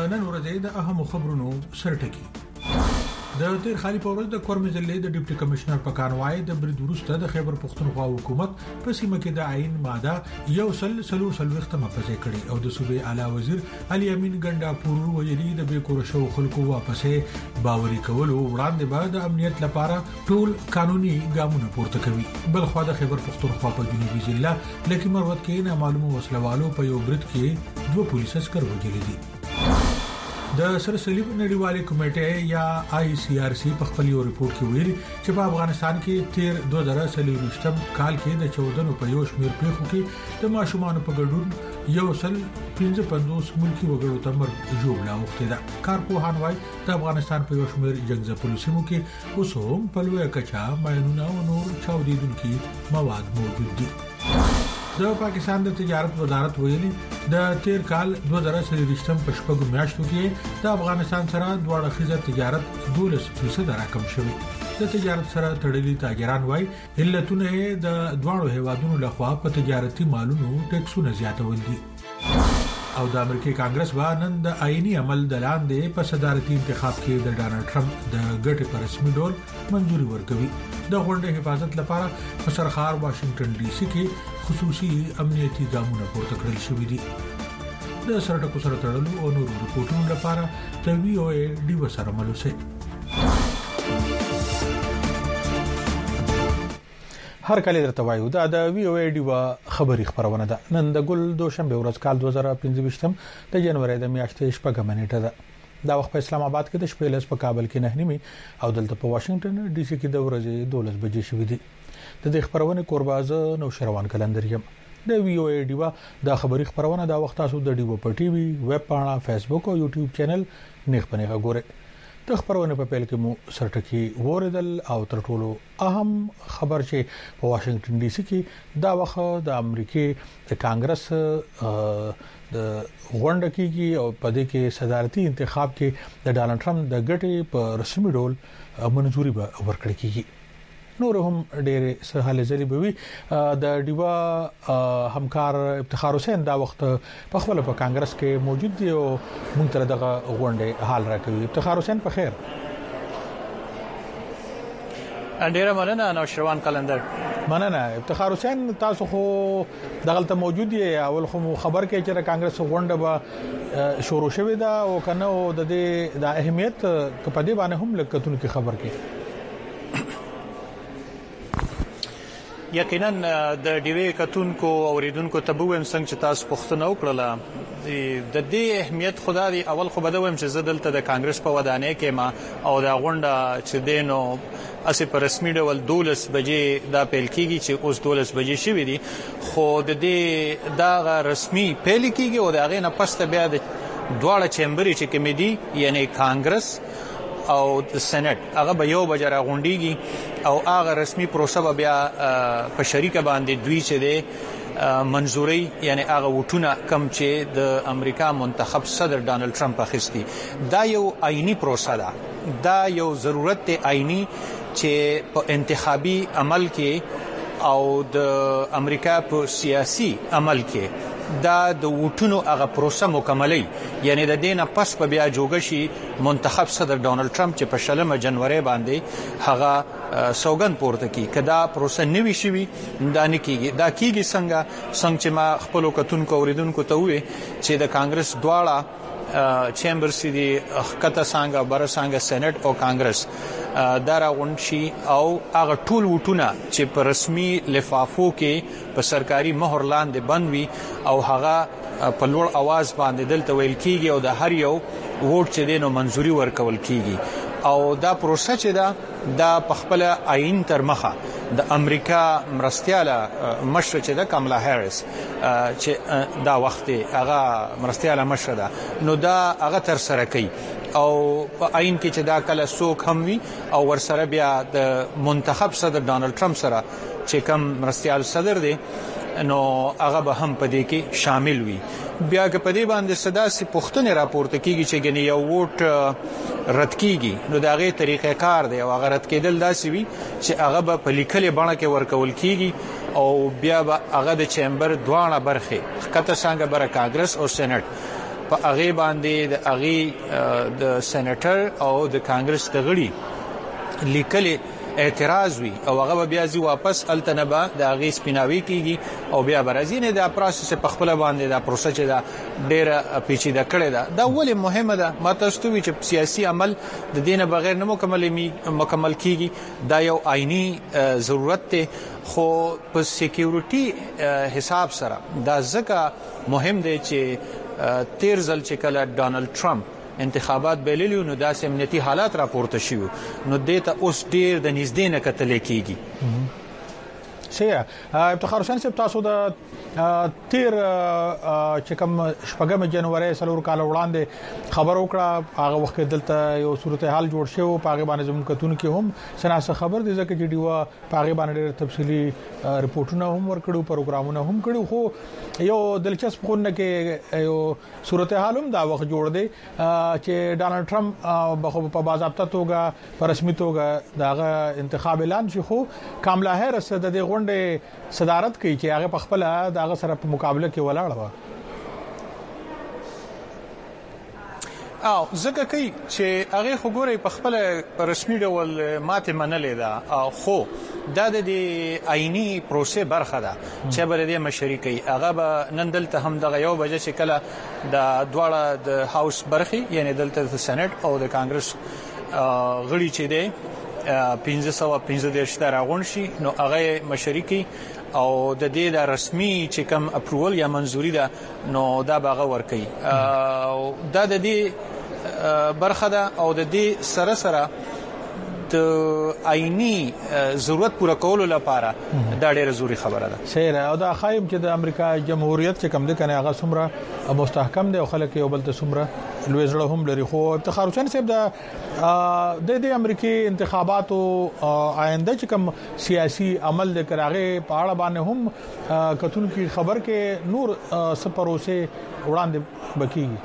نن ورځې د اهم خبرونو سرټکی د تیر خالي پورز د کورمز له د ډیپټي کمشنر په کانوای د برید ورسته د خیبر پختونخوا حکومت په سیمه کې د عین ماده یو سل وخت مفزه کړي او د صوبې اعلی وزیر علي امین ګنڈاپور ویلي د بیکور شو خلکو واپسې باوري کول او وړاندې به د امنیت لپاره ټول قانوني ګامونه پورته کوي بل خو د خیبر پختونخوا په جنوبي ضلع لکه مروت کې نامعلومه وسلوالو په یو برید کې دوه پولیس عسكر وژل دي د سرسلیب نړیوالې کمیټې یا ICRC په خپل یو ریپورت کې ویلي چې په افغانستان کې تیر 2023م کال کې د 14 په یو شمېر پیښو کې د ماشومان په ګډون یو سل 55 ملکی وګړو ته مرګ جوړه وخته ده کارپوهان وايي د افغانستان په یو شمېر جنگځپلو سیمو کې اوس هم په لوی کچا ماینونه او نور چاودیدونکي مواد موجود دي د پاکستان د تجارت وزارت ویلي د تیر کال 2023م په شپږو میاشتو کې د افغانستان سره دوه اړخیزه تجارت 12% راکم شوی د تجارت سره تړلي تاجران وايي علتونه د دوه هیوادونو لخوا په تجارتي مالونو ټیکسونه زیاتول دي او د امریکای کانګرس نن د آئینی عمل د لاندې په صدارتي انتخاب کې د ډانلډ ټرمپ د ګټې پر رسمي ډول منځوري ورکوي د غونډې حفاظت لپاره په سرخار واشنگټن ډي سي کې خصوصي امنیتي ګامونه پورته کړل شوې دي د سرټکو سره تړلو او نورو رپورټونو لپاره د VOA ډیو سره ملوسه هر کله درته وایو دا د VOA ډیو خبري خبرونه ده نن د ګل دوشنبه ورځ کال 2025م د جنوري د میاشتې شپږم نیټه ده دا وخت په اسلام آباد کې د شپې لس په کابل کې 9 او دلته په واشنگټن ډي سي کې د ورځې 12 بجې شوې دي د دې خبرونه قربازه نو شروان کلندر یم د VOA ډیو د خبري خبرونه دا وخت تاسو د ډیو په ټي وي ویب پاڼه فیسبوک او یوټیوب چینل نیغ پنه غوړئ د خبرونه په پیل کې مو سرټکی وریدل او تر ټولو اهم خبر چې په واشنگټن ډي سي کې دا وخت د امریکای د کانګرس د غونډه کېږي او په دې کې صدارتي انتخاب کې د ډانلډ ټرمپ د ګټې په رسمي ډول منځوري به ورکړي کېږي نور هم ډېر سهاله زری بوي د ډیوا همکار افتخار حسین دا وخت په خپل په کانګرس کې موجود دی او موږ تر دغه غونډه حال راکوي افتخار حسین په خیر ډیره مننه نو شروان کلندر مننه افتخار حسین تاسو خو دغلته موجود یې اول خو خبر کې چې کانګرس غونډه به شروع شوې ده او کنه د دې د اهمیت په دې باندې هم لکتون کې خبر کې یقینا د ډیوی کتونکو اوریدونکو تبوم څنګه چې تاسو پوښتنه وکړه د دې اهمیت خدا دی اول خو بدوم چې زدلته د کانګرس په ودانۍ کې ما او دا غونډه چې دینو اسی په رسمي ډول 12 بجې دا پیل کیږي چې اوس 12 بجې شوې دي خو د دې دا رسمي پیل کیږي او دا غي نه پسته بیا د دواړه چیمبري چې کمیټي یعنی کانګرس او د سېنات هغه به یو بجره غونډيږي او هغه رسمي پروسه بیا په شریکه باندې دوی چې د منځوري یعنی هغه وټونه کم چې د امریکا منتخب صدر ډانلډ ټرمپ اخیستی دا یو آئینی پروسه ده دا یو ضرورت دی آئینی چې په انتخابي عمل کې او د امریکا په سیاسي عمل کې دا د وټونو هغه پروسه مکملي یعنی د دینه پس په بیا جوړشي منتخب صدر ډانلډ ټرمپ چې په 16 جنوري باندې هغه سوګند پورته کی کدا پروسه نوي شوی دا نه کیږي دا کیږي څنګه چې ما خپل کتونکو اوریدونکو ته وې چې د کانګرس دواړه چیمبرز دي خطه څنګه بر څنګه سېنات او کانګرس دا راغونشي او هغه ټول وټونه چې په رسمي لفافو کې په سرکاري مهر لاندې بندوي او هغه په لوړ आवाज باندې دلته ویل کیږي او د هر یو ووټ چې دینو منځوري ورکول کیږي او دا پروسه چې دا په خپل آئین تر مخه د امریکا مرستياله مشر چې د کاملا هریس چې دا وخت هغه مرستياله مشر ده نو دا هغه تر سره کوي او په آئین کې چې دا کله څوک هم وي او ورسره بیا د منتخب صدر ډانلډ ټرمپ سره چې کوم مرستيال صدر دی نو هغه به هم په دې کې شامل وي بیا که په دې باندې صدا سي پښتنه راپورته کیږي چې ګنې یو ووټ رد کیږي نو دا غي طریقې کار دی او هغه رد کېدل داسي وي چې هغه به په لیکلې بڼه کې ورکول کیږي او بیا به هغه د چیمبر دواړه برخه کته څنګه بر کانګرس او سېنات په هغه باندې د هغه د سېنیټر او د کانګرس د غړي لیکلي اعتراض وی او هغه بیا ځي واپس التنبا د هغه سپیناوي کیږي او بیا برازینه د پروسس په خپل باندې د پروسس دا ډیره پیچیده کړي دا ولې مهمه ده ما تاسو ته چې سیاسي عمل د دینه بغیر نه مکمل کیږي دا یو آئینی ضرورت ته خو په سکیورټي حساب سره دا ځکه مهم دی چې تیر ځل چې کله ډانلډ ټرمپ انتخابات بللیو نو داسې امنیتي حالات راپورته شوه نو دته اوس ډیر د نږدې نه کتل کیږي صحیح افتخار حسین صاحب تاسو د تیر چې کوم شپږم جنوري سلور کال وړاندې خبر وکړه هغه وخت دلته یو صورتحال جوړ شو په هغه باندې زموږ کتون کې هم سناسه خبر دي ځکه چې دیوا په هغه باندې ډېر تفصیلی ریپورتونه هم ورکړو پروګرامونه هم کړو خو یو دلچسپ خونه کې یو صورتحال هم دا وخت جوړ دی چې ډانلډ ټرمپ په باضابطه توګه په رسمي توګه داغه انتخاب اعلان شي خو کاملا هریس د دې صدارت کوي چې هغه په خپل دغه سره په مقابله کې ولاړ و او زکه کوي چې هغه خبره په خپل رسمي ډول ماته منلې ده خو دا د آئینی پروسه برخه ده چې بر دې مشري کوي هغه به نن دلته هم دغه یو بجې چې کله د دواړه د هاوس برخي یعنی دلته د سېنات او د کانګرس غړي چې دي 1515 راغون شي نو هغه مشرکی او د دې د رسمي چې کوم اپروول یا منزوري ده نو دا باغه ور کوي دا د دې برخه ده او د دې سره سره د آئینی ضرورت پوره کولو لپاره دا ډېره ضروری خبره ده صحیح او دا خایم چې د امریکا جمهوریت چې کوم ده کنه هغه څومره مستحکم دی او خلک یو بل ته څومره لوی زړه هم لري خو افتخار حسین صاحب د امریکای انتخاباتو آینده چې کوم سیاسي عمل د کراغه په اړه باندې هم کتون کی خبر کې نور سپروسه وړاندې بکیږي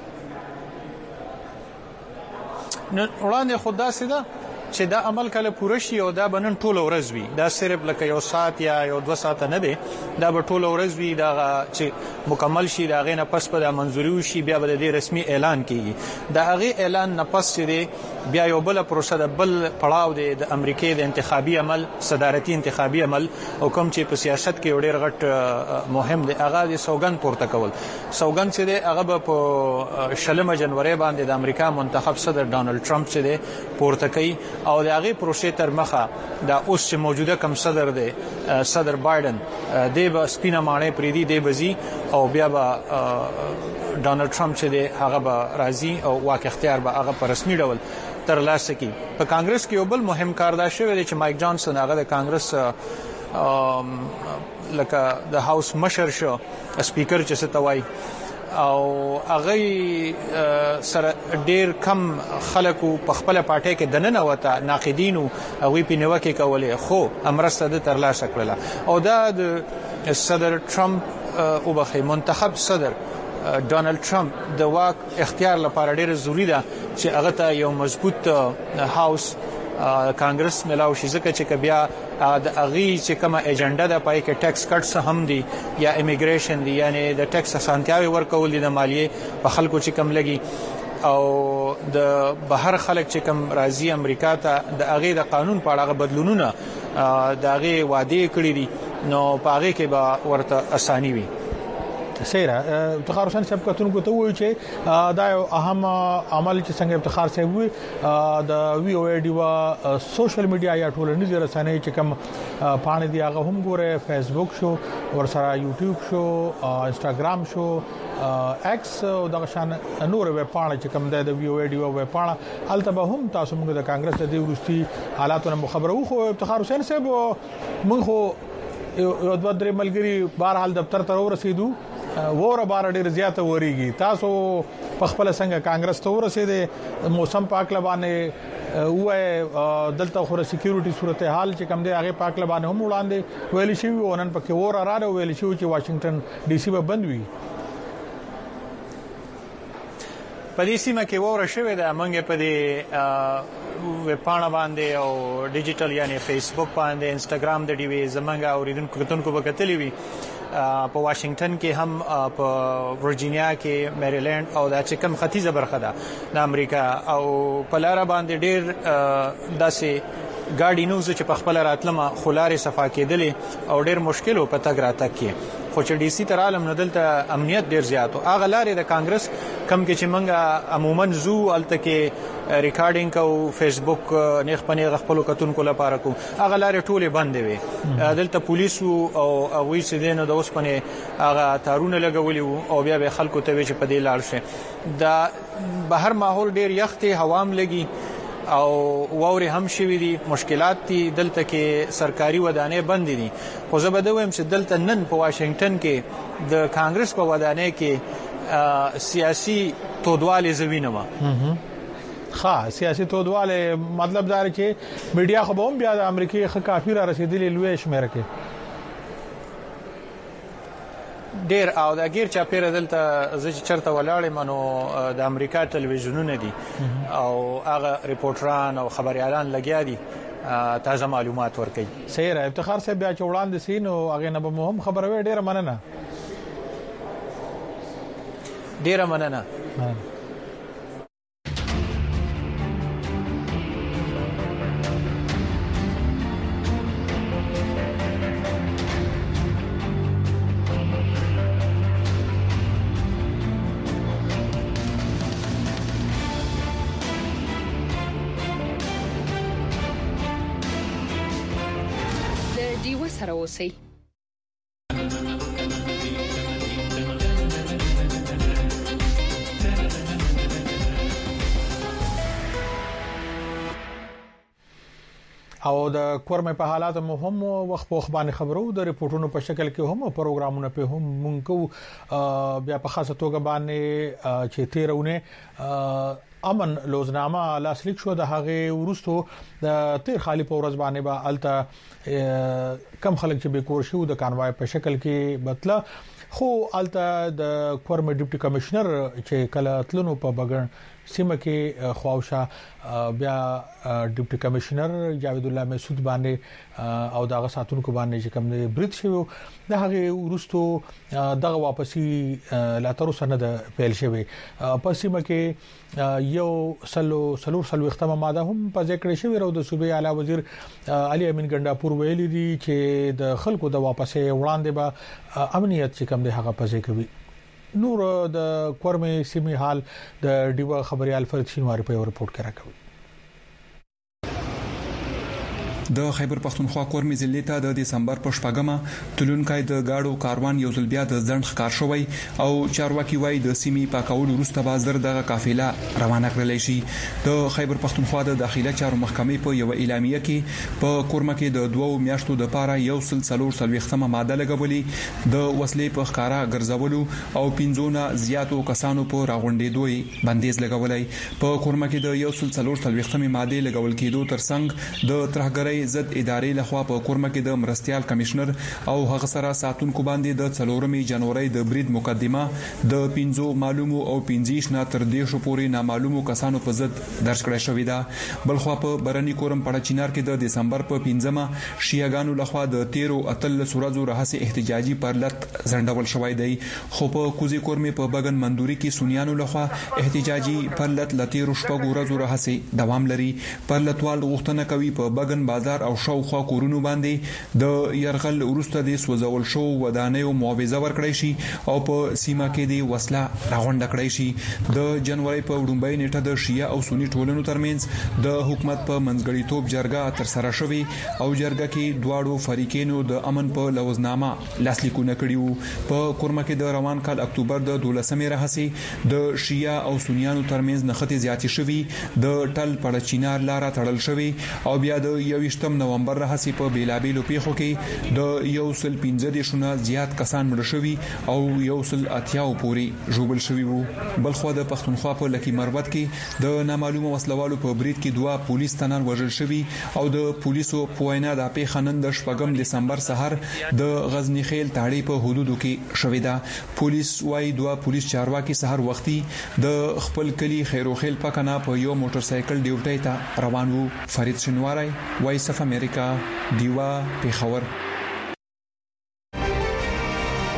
نو وړاندې خدا سیده چې دا عمل کله پوره شي او دا بنن ټول ورځ وي دا صرف لکه یو ساعت یا یو 2 ساعت نه دی دا به ټول ورځ وي دا چې مکمل شي دا غي نه پس په منځوري وشي بیا به د رسمي اعلان کیږي دا غي اعلان نه پس دی بیا یو بل پروسه د بل پړاو دی د امریکای د انتخابي عمل صدارتي انتخابي عمل او کوم چې په سیاست کې ډېر غټ مهم دی هغه د سوګند پورته کول سوګند چې دی هغه په شلمه جنوري باندې د امریکا منتخب صدر ډانلډ ټرمپ چې دی پورته کوي او د هغه پروسه تر مخه دا اوس چې موجوده کم صدر دی صدر بایدن دی به سپینه مانه پریدي دی بزي او بیا به ډانلډ ټرمپ چې دی هغه به راځي او واک اختیار به هغه په رسمي ډول تر لاسه کی په کانګرس کې یو بل مهم کار دا شوی دی چې مایک جانسن هغه د کانګرس لکه د هاوس مشر شو سپیکر چې څه توای او هغه سره ډیر کم خلکو په خپل پارټي کې دننه وته ناقدینو هغه په نیوکه کولې خو امرسته د ترلاسه کړله او دا د صدر ټرمپ او بخې منتخب صدر ډانلډ ټرمپ د واک اختیار لپاره ډیر ضروری ده چې هغه ته یو مضبوط هاوس کانګرس ملاو شي ځکه چې بیا د اغي چې کومه ایجنډا د پای کې ټیکس کټس هم دي یا امیګریشن دي یعنی د ټیکس اسانتیاوي ورکول دي د مالیه په خلکو چې کم لګي او د بهر خلک چې کم راځي امریکا ته د اغي د قانون په اړه بدلونونه د اغي وعده کړی دي نو په اغي کې به ورته اساني وي سیره افتخار حسین صاحب کتونکو ته وایي چې دا یو اهم عمل چې څنګه افتخار صاحب وي د وی او ای ډی وا سوشل میډیا یا ټولنیزې رسنۍ چې کوم پاڼې دی هغه هم ګوره فیسبوک شو ورسره یوټیوب شو انستګرام شو ایکس او دغه شان نور ویب پاڼې چې کوم د وی او ای ډی وا ویب پاڼه البته هم تاسو موږ د کانګرس د ورستي حالاتونو خبرو خو افتخار حسین صاحب موږ خو یو دوه درې ملګری بهر حال دفتر ته ورسېدو وره بار ډیر زیاته وریږي تاسو په خپل څنګه کانګرس ته ورسېده موسم پاک لبانه وای دلته خو سکیورټي صورتحال چې کوم دی هغه پاک لبانه هم وړاندې ویل شي ونن پکې وره راړو ویل شي چې واشنگټن ډي سي به بند وي په دې سیمه کې وره شوې ده موږ په دې وپاڼه باندې او ډیجیټل یعنی فیسبوک باندې انستګرام د ډي وی زمونږ اوریدونکو به کتلی وي په واشنگټن کې هم په ورجینیا کې میریلند او د چکم ختیځه برخه ده د امریکا او په لار باندې ډېر داسې ګاډي نو چې په خپل راتلمه خلارې صفا کېدلې او ډېر مشکل په تګ راتګ کې خو چې ډي سي تر عالم ندلته امنیت ډېر زیات او هغه لارې د کانګرس کم کې چې منګه عموما زو الته کې ریکارډینګ او فیسبوک نه خپنه خپل کتونکو لپاره کو هغه لارې ټوله بندې وي دلته پولیسو او وی سیدنه د اوسپنه هغه تارونه لګولي او بیا به خلکو ته چې په دې لار شي دا بهر ماحول ډېر یخته هوام لګي او ووري هم شوي دي مشکلات دي دلته کې سرکاري ودانې بند دي خو زه به دویم چې دلته نن په واشنگټن کې د کانګرس په ودانې کې سیاسي تودواله زوینه سیاسي تودواله مطلب دا چې میډیا خو به هم بیا د امریکای خ کافي را رسیدلی لوي شمیره کې ډیر او د غیر چا پیر دلته زه چرته ولاړم نو د امریکا ټلویزیونونه دي او هغه ریپورټران او خبريالان لګیا دي تازه معلومات ورکړي صحیح را افتخار صاحب بیا چوڑان دي سین او هغه نه به مهم خبره وي ډیره مننه سره اوسئ. او د کورمه په حالات مهم وخت په خبرونه خبرو د ریپورتونو په شکل کې هم پروګرامونه په هم مونږ بیا په خاصه توګه باندې چې تیرونه امن لوزنامه لاسلیک شو د هغه ورستو د تیر خالی په ورځ باندې با الته کم خلک چې به کور شو د کانوای په شکل کې بتله خو الته د کورمه ډیپټي کمشنر چې کله تلونو په بغن سیمه کې خواوشا بیا ډیپټي کمشنر جاوید الله مسعود باندې او دغه ساتونکو باندې چې کوم بریټ شو د هغه ورستو دغه واپسی لاترو سند پیل شوی په سیمه کې یو سلور ختمه ماده هم په ذکر شوی راو د صوبې اعلی وزیر علي امین ګنداپور ویلي دي چې د خلکو د واپسې وړاندې به امنیت چې کوم د هغه په ذکر وي نور د کورمه سیمه حال د ډیوا خبريال فرید شینواری په رپورت کې راکوي. د خیبر پختونخوا کورمه ضلع ته د دسمبر په شپږمه تلونکای د گاډو کاروان یو ځل بیا د ځند ښکار شوی او چارواکي وای د سیمې پاکول وروسته بازار دغه قافله روانه کړل شي. د خیبر پختونخوا د داخلي چارو محکمې په یو اعلامیه کې په کورمه کې د 2 میاشتو د پاره یو سلسله ماده لګولې د وسلې په ښکارا ګرځولو او 15 زیاتو کسانو په راغونډېدوي بندیز لګولای. په کورمه کې د یو سلسله ماده لګول کېدو ترڅنګ د ترهګرۍ ضد ادارې لخوا په کورمه کې د مرستيال کمشنر او هغه سره ساتونکو باندې د 4 جنوري د برید مقدمه د 15 معلومو او 15 نه تر 10 پورې نامعلومو کسانو په ضد درج کړی شوې ده. بلخوا په برني کورم پړه چینار کې د دسمبر په 15مه شیعاګانو لخوا د 13 اتل سورازو رهسي احتجاجي پرلط زندول شوې دی. خو په کوزي کورمه په بغن مندوري کې سونیانو لخوا احتجاجي پرلط لتیرو شپږ ورځو رهسي دوام لري. پرلطوال غوښتنه کوي په بغن بازار او شاوخوا کورونو باندې د يرغل ورسته د سوځول شو ودانې او معاوضه ورکړی شي او په سیمه کې د وسله راغونډه کړی شي. د جنوري په وړاندې نیټه د شیعه او سنی ټولنو ترمنځ د حکومت په منځګړیتوب جرګه تر سره شوې او جرګه کې دواړو فریقینو د امن په لوزنامه لاسلیکونه کړیو. په کورمه کې د روان کال اکتوبر د 12مې راهسي د شیعه او سنیانو ترمنځ نخته زیاتې شوې د ټل پړه چینار لاره تړل شوې او بیا د 28 نومبر راهسي په بیلابیلو پیښو کې د 115 شونه زیات کسان مړ شوي او 180 پورې ژوبل شوي وو. بلخو د پښتونخوا په لکی مروت کې د نامعلومه وسلوالو په بریټ کې 2 پولیس تنان وژل شوي او د پولیسو په وینا د پیښنن د 8 دسمبر سحر د غزنی خیل تاړي په حدودو کې شوې ده. پولیس وايي 2 پولیس چارواکي سحر وختي د خپل کلی خیرو خیل پکنا په یو موټر سایکل ډیوټي ته روان وو. فرید شینواری وایس اف امریکا دیوا پیښور.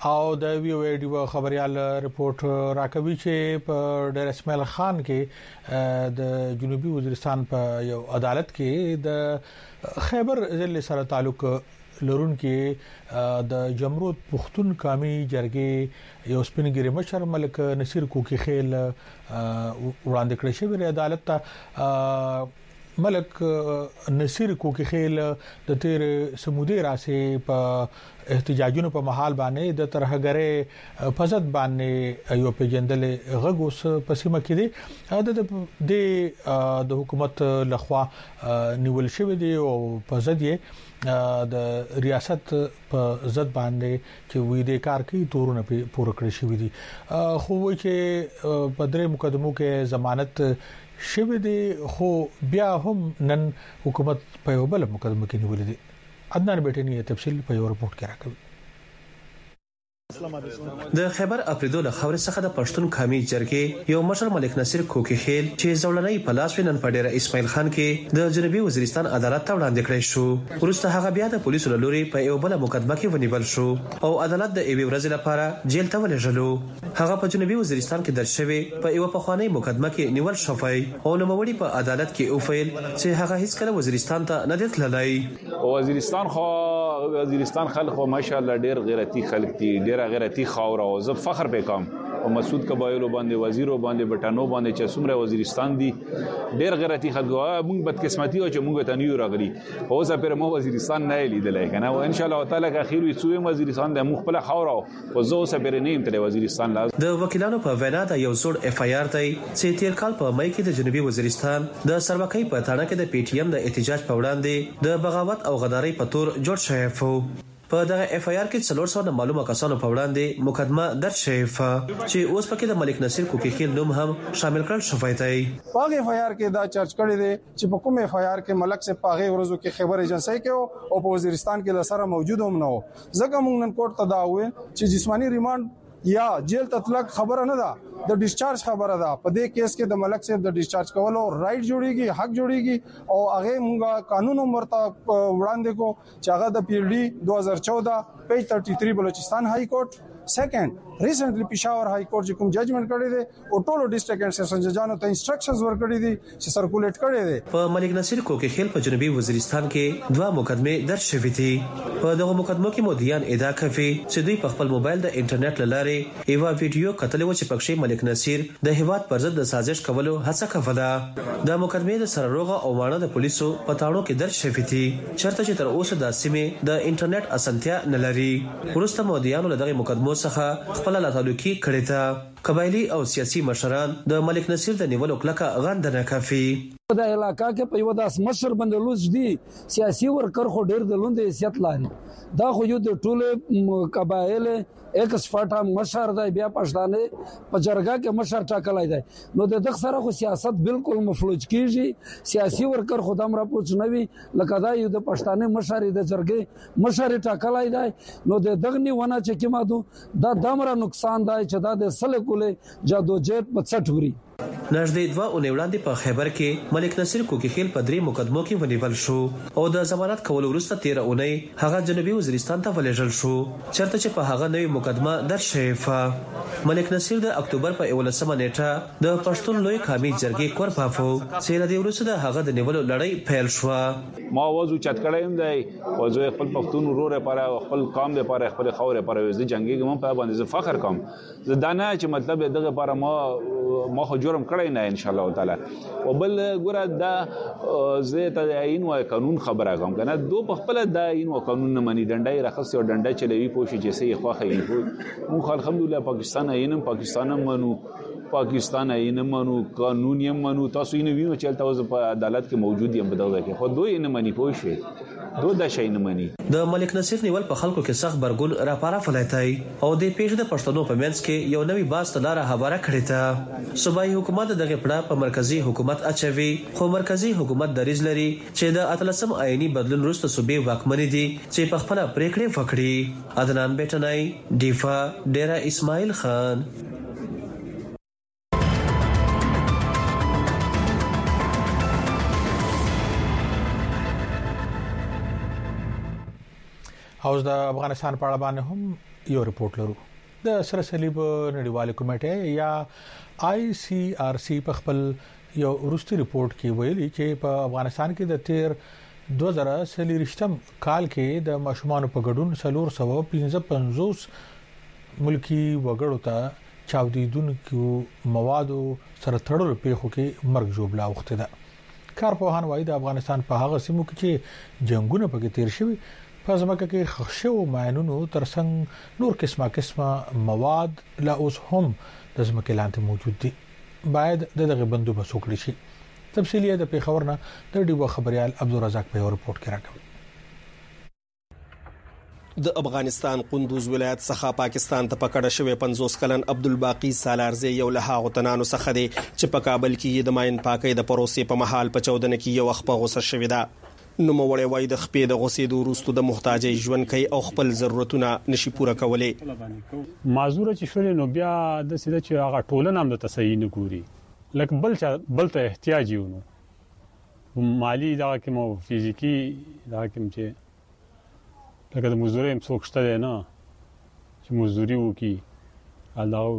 او د وی ویډیو خبريال ریپورت راکوي چې په ډیر اسماعیل خان کې د جنوبي وزیرستان په یو عدالت کې د خیبر ضلع سره تعلق لرونکي د جمرود پښتون قومي جرګې یو سپینګری مشر ملک نصیر کوکی خیل وړاندې کړی شوی عدالت ته ملک نصیر کوکی خیل د تیر سمودي راسي په احتجاجونو په محل باندې د ترهګره فساد باندې یو پیجندل غوس پسیمه کې د حکومت لخوا نیول شوی دی او په ځدې د ریاست په ضد باندې چې وې د کار کوي تورونه پوره کړی شوی دي خو چې په درې مقدمو کې ضمانت شوی دی خو بیا هم نن حکومت په یو بل مقدمه کې نیولې دي عدنان بیٹنی تفصیل په یو رپورت کې راکوي د خیبر اپریدو له خبر څخه د پښتون قومي جرګې یو مشر ملک نصیر کوکی خیل چې زولنې په لاس وینن په ډیره اسماعیل خان کې د جنوبي وزیرستان عدالت ته وړاندې کړی شو ورسته هغه بیا د پولیسو لوري په یو بل مقدمه کې ونیول شو او عدالت د ایوي ورځ لپاره جیل ته ولېږلو هغه په جنوبي وزیرستان کې درج شوی په یو پخوانی مقدمه کې نیول شوی او نوموړي په عدالت کې اوفیل چې هغه هیڅ کله وزیرستان ته نه تللی وزیرستان خلک ماشاءالله ډیر غیرتی خلک دي ډیر غیرتی خاور او زه فخر وکم او مسعود قبایلو باندې وزیرو باندې بټانو باندې چې څومره وزیرستان دي ډیر غیرتی خلک موږ بدقسمتي او چې موږ ته نیو راغلي او زه پر مو وزیرستان نه لیدلای کنه او ان شاء الله تعالی اخیر وي څو وزیرستان د مخبل خاور او زه اوس پر نه يم تل وزیرستان لازم د وکیلانو په وینا د یو څوړ اف آی آر ته چې تیر کال په مې کې د جنوبي وزیرستان د سروکۍ په تاڼه کې د پی ټی ایم د احتجاج په وړاندې د بغاوت او غداري په تور جوړ شوی و په دغه اف آی آر کې 300 معلومه کسانو په وړاندې مقدمه درج شوی چې اوس پکې د ملک نصیر کوکی خیل نوم هم شامل کړل شوی دی په اف آی آر کې دا چارج کړی دی چې په کوم اف آی آر کې ملک سے پاغه ورځو کې خبر ایجنسی کې او په وزیرستان کې لسره موجود هم نه و ځکه موږ نن کوټ ته دا وې چې جسمانی ریماند یا جیل تطلق خبره نه ده د ډیسچارج خبره ده په دې کیس کې د ملک صاحب د ډیسچارج کولو رائټ جوړیږي حق جوړیږي او هغه موږ قانون مرته وړاندې کو چې هغه د پی ډی 2014 پیج 33 بلوچستان های کورټ سیکنډ ریسنټلی پېښور های کورټ چې کوم ججمنټ کړی دی او ټولو ډیسټریکټ اینڈ سیشن ججانو ته انسټرکشنز ورکړي دي چې سرکولیټ کړي دي په ملک نصیر کوکی خیل په جنوبي وزیرستان کې 2 مقدمه درج شوې دي په دغه مقدمو کې مودیان ادعا کوي چې دوی په خپل موبایل د انټرنیټ لاره ایوا ویډیو کتلې و چې پکې ملک نصیر د هیواد پر ضد د سازش کولو هڅه کوله د مقدمې د سرروغه او وانه د پولیسو په تاړو کې درج شوې دي چرته چې تر اوسه د سیمې د انټرنیټ اسانتیا نه لري ورسته مودیانو له دغه مقدمو څخه خپل لاتلوکي کړی تا قبایلی او سیاسي مشران د ملک نصیر د نیولو کلکه غندنه کوي په د علاقہ کې په یو داس مشر باندې لوز دي سیاسي ورکر خو ډیر د لوند حیثیت لري دا خو یو د ټوله قبایل ایکسپرټ مشر دی بیا پښتانه په جرګه کې مشر ټاکلای دی نو د دغه سره خو سیاست بالکل مفلوج کیږي سیاسي ورکر خدام را پوښ نوي لکه دا یو د پښتانه مشر د جرګې مشر ټاکلای دی نو د دغنی ونه چې کمادو دا دمره نقصان دی چې دا د سلکولې جادو جیت په څټوري نږدې 2 اونۍ وړاندې په خیبر کې ملک نصیر کوکی خیل په 3 مقدمو کې ونیول شو او د ضمانت کولو وروسته 13 اونۍ هغه جنوبي وزیرستان ته ولېږل شو چرته چې په هغه نوې مقدمه درج شوی ملک نصیر د اکتوبر په 11مه نیټه د پښتون لوی قومي جرګې کور پافو چې د وروسته د هغه د نیولو لړۍ پیل شو ما وځو چت کړم دی وځو خپل پښتون ورور لپاره خپل قوم لپاره خپل خور لپاره د جنگي کوم په باندې فخر کوم زدانه چې مطلب دغه لپاره ما خو جرم کړی نه ان شاء الله تعالی او بل ګوره دا زه ته عین و قانون خبره کوم کنه دو په خپل دا عین و قانون نه منی ډنډای رخص او ډنډای چلوي پوښي چې سي خوخه یې مو الحمدلله پاکستان عینم پاکستان منو پاکستان عین منو قانون یې منو تاسو یې وینئ چې تاسو په عدالت کې موجود یم بدل کې خو دوی نه منی پوښي دو د شي نه مني د ملک نصیر نیول په خلکو کې سخت برګون را پاره فلایتای او د پیښې د پښتنو په منځ کې یو نوی باز تلاره هواره کړی تا صوبایي حکومت دغه پړه په مرکزی حکومت اچوي خو مرکزی حکومت دریز لري چې د اتلسم آئینی بدلون وروسته صوبې واکمنې دي چې په خپل پریکړې وکړي عدنان بیٹنای ډیفا ډیرا اسماعیل خان اوس د افغانستان په اړه باندې هم یو رپورت لرو. د سره صلیب نړیوال کمیټه یا ICRC په خپل یو وروستي رپورت کې ویلي چې په افغانستان کې د تیر 2023 کال کې د ماشومان په ګډون 455 ملکی وګړو ته چاودیدونکو موادو سره تړلو پیښو کې مرګ ژوبلا وخته ده. کارپوهان وايي د افغانستان په هغه سیمو کې چې جنگونه پکې تیر شوي په ځمکه کې خښو ماینونو ترڅنګ نور قسمه مواد لا اوس هم د ځمکې لاندې موجود دي. باید دغه بندوبست وکړي شي. تفصیلی د پیښور نه د ډیو خبريال عبدالرزاق په رپورت کې راکوي. د افغانستان قندوز ولایت څخه پاکستان ته پکړه شوی 50 کلن عبدالباقی سالارزی یو له هغه تنانو څخه دی چې په کابل کې د ماین پاکي د پروسې په محل په 14 کې یو خپه غوسه شوې ده. نو موړې وای د خپې د غوسې د وروستو د محتاجي ژوند کوي او خپل ضرورتونه نشي پوره کولای. معذور چې شول نو بیا د سیده چې هغه ټولنه هم د تصحیح نه ګوري لکه بل ته احتیاج یو مالی دا کوم فزیکی دا کوم چې لکه د مزدوري هم څوک شته نه چې مزدوري وکي الله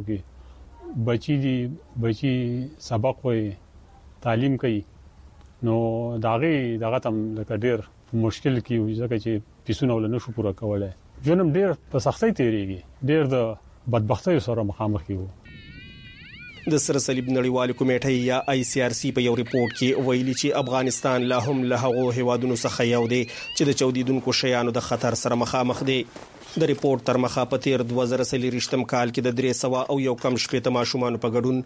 وکي بچي سبق وي تعلیم کوي نو داغه تم لکه ډیر مشکل کی وي ځکه چې پیسونه ول نه شو پوره کولای جنم ډیر په سختۍ تیریږي ډیر د بدبختۍ سره مخامخ کیو. د سره صلیب نړیوال کمیټه یا ICRC په یو ریپورت کې ویلي چې افغانستان لا هم له هغو هیوادونو څخه یو دی چې د چودیدونکو شیانو د خطر سره مخامخ دی. د ریپورت تر مخه په تیر 2023 کال کې د 300 او یو کم شپې ماشومان په ګډون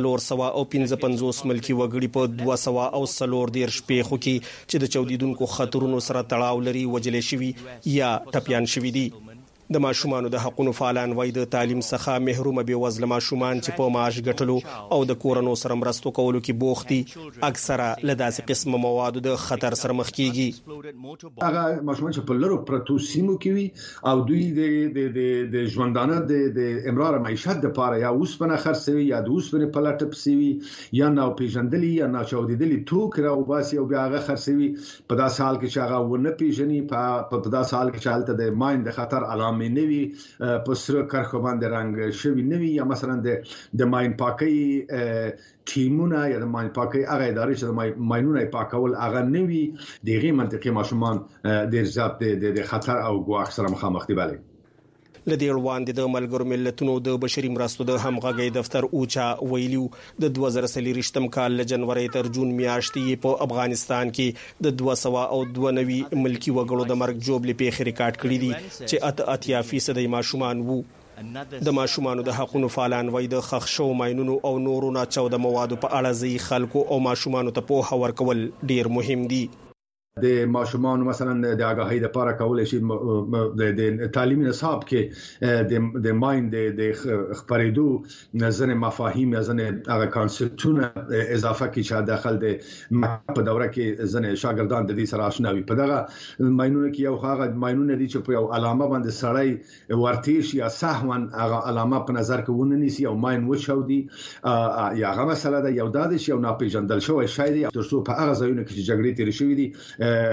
455 ملکی وګړي په 200 او 410 شپې خو کې چې د چودیدونکو خطرونو سره تړاو لري وجلې شوی یا ټپيان شوی دي. د ماشومان د حقوقو فعالان وای د تعلیم څخه محروم به وزله ماشومان چې په معاش ګټلو او د کورونو سره مرستو کولو کې بوختي اکثره لداسې قسم مواد د خطر سره مخ کیږي. هغه ماشومان چې په لرو پرتو سیمو کې وي او دوی د ژوندانه د امرار معیشت د پاره یا اوسپنه خرڅوي یا د اوسپنه پلاټ پسوي یا نو پیژندلي یا نه چودیدلي توک راو باسي او بیا هغه خرڅوي په داسې حال کې چې هغه ونه پیژني په داسې حال کې چې حالت د ماین د خطر علامه نوی په سره کرخو باندې رنگ شوی نوی یا مثلا د ماین پاکي ټیمونه یا د ماین پاکي هغه ادارې چې د ماینونه پاکول هغه نوی دغه منطقي ماشومان ډیر زیات د خطر او ګواښ سره مخامخ دي. بله لدی وړاندې د ملګرو ملتونو د بشري مرستو د همغږي دفتر اوچا ویلیو د 2023 کال له جنوري تر جون میاشتې په افغانستان کې د 292 ملکی وګړو د مرګ جوړلې پیښې ریکارډ کړې دي چې 80% ماشومان وو. د ماشومان د حقوقو فعالان وای د خښو ماینونو او نورو ناچو د موادو په اړه ځي خلکو او ماشومان ته په هور کول ډیر مهم دي. د ماشومان مثلا د آگاهی د پاره کول شي د تعلیمي نصاب کې د ماین د خبرېدو نظر مفاهیم یا ځنه هغه کانسپټونه اضافه کی چې داخل د په دوره کې ځنه شاګردان د دې سره آشنا وي. په دغه ماینونه کې یو هغه ماینونه دي چې په یو علامه باندې سړی ورتیش یا سهون هغه علامه په نظر کې ونه نیسي او ماین وچو دي یا هغه مسله ده یو دادش یو ناپېژندل شوی شاید ترڅو په هغه ځایونو کې چې جګړې تیر شوې دي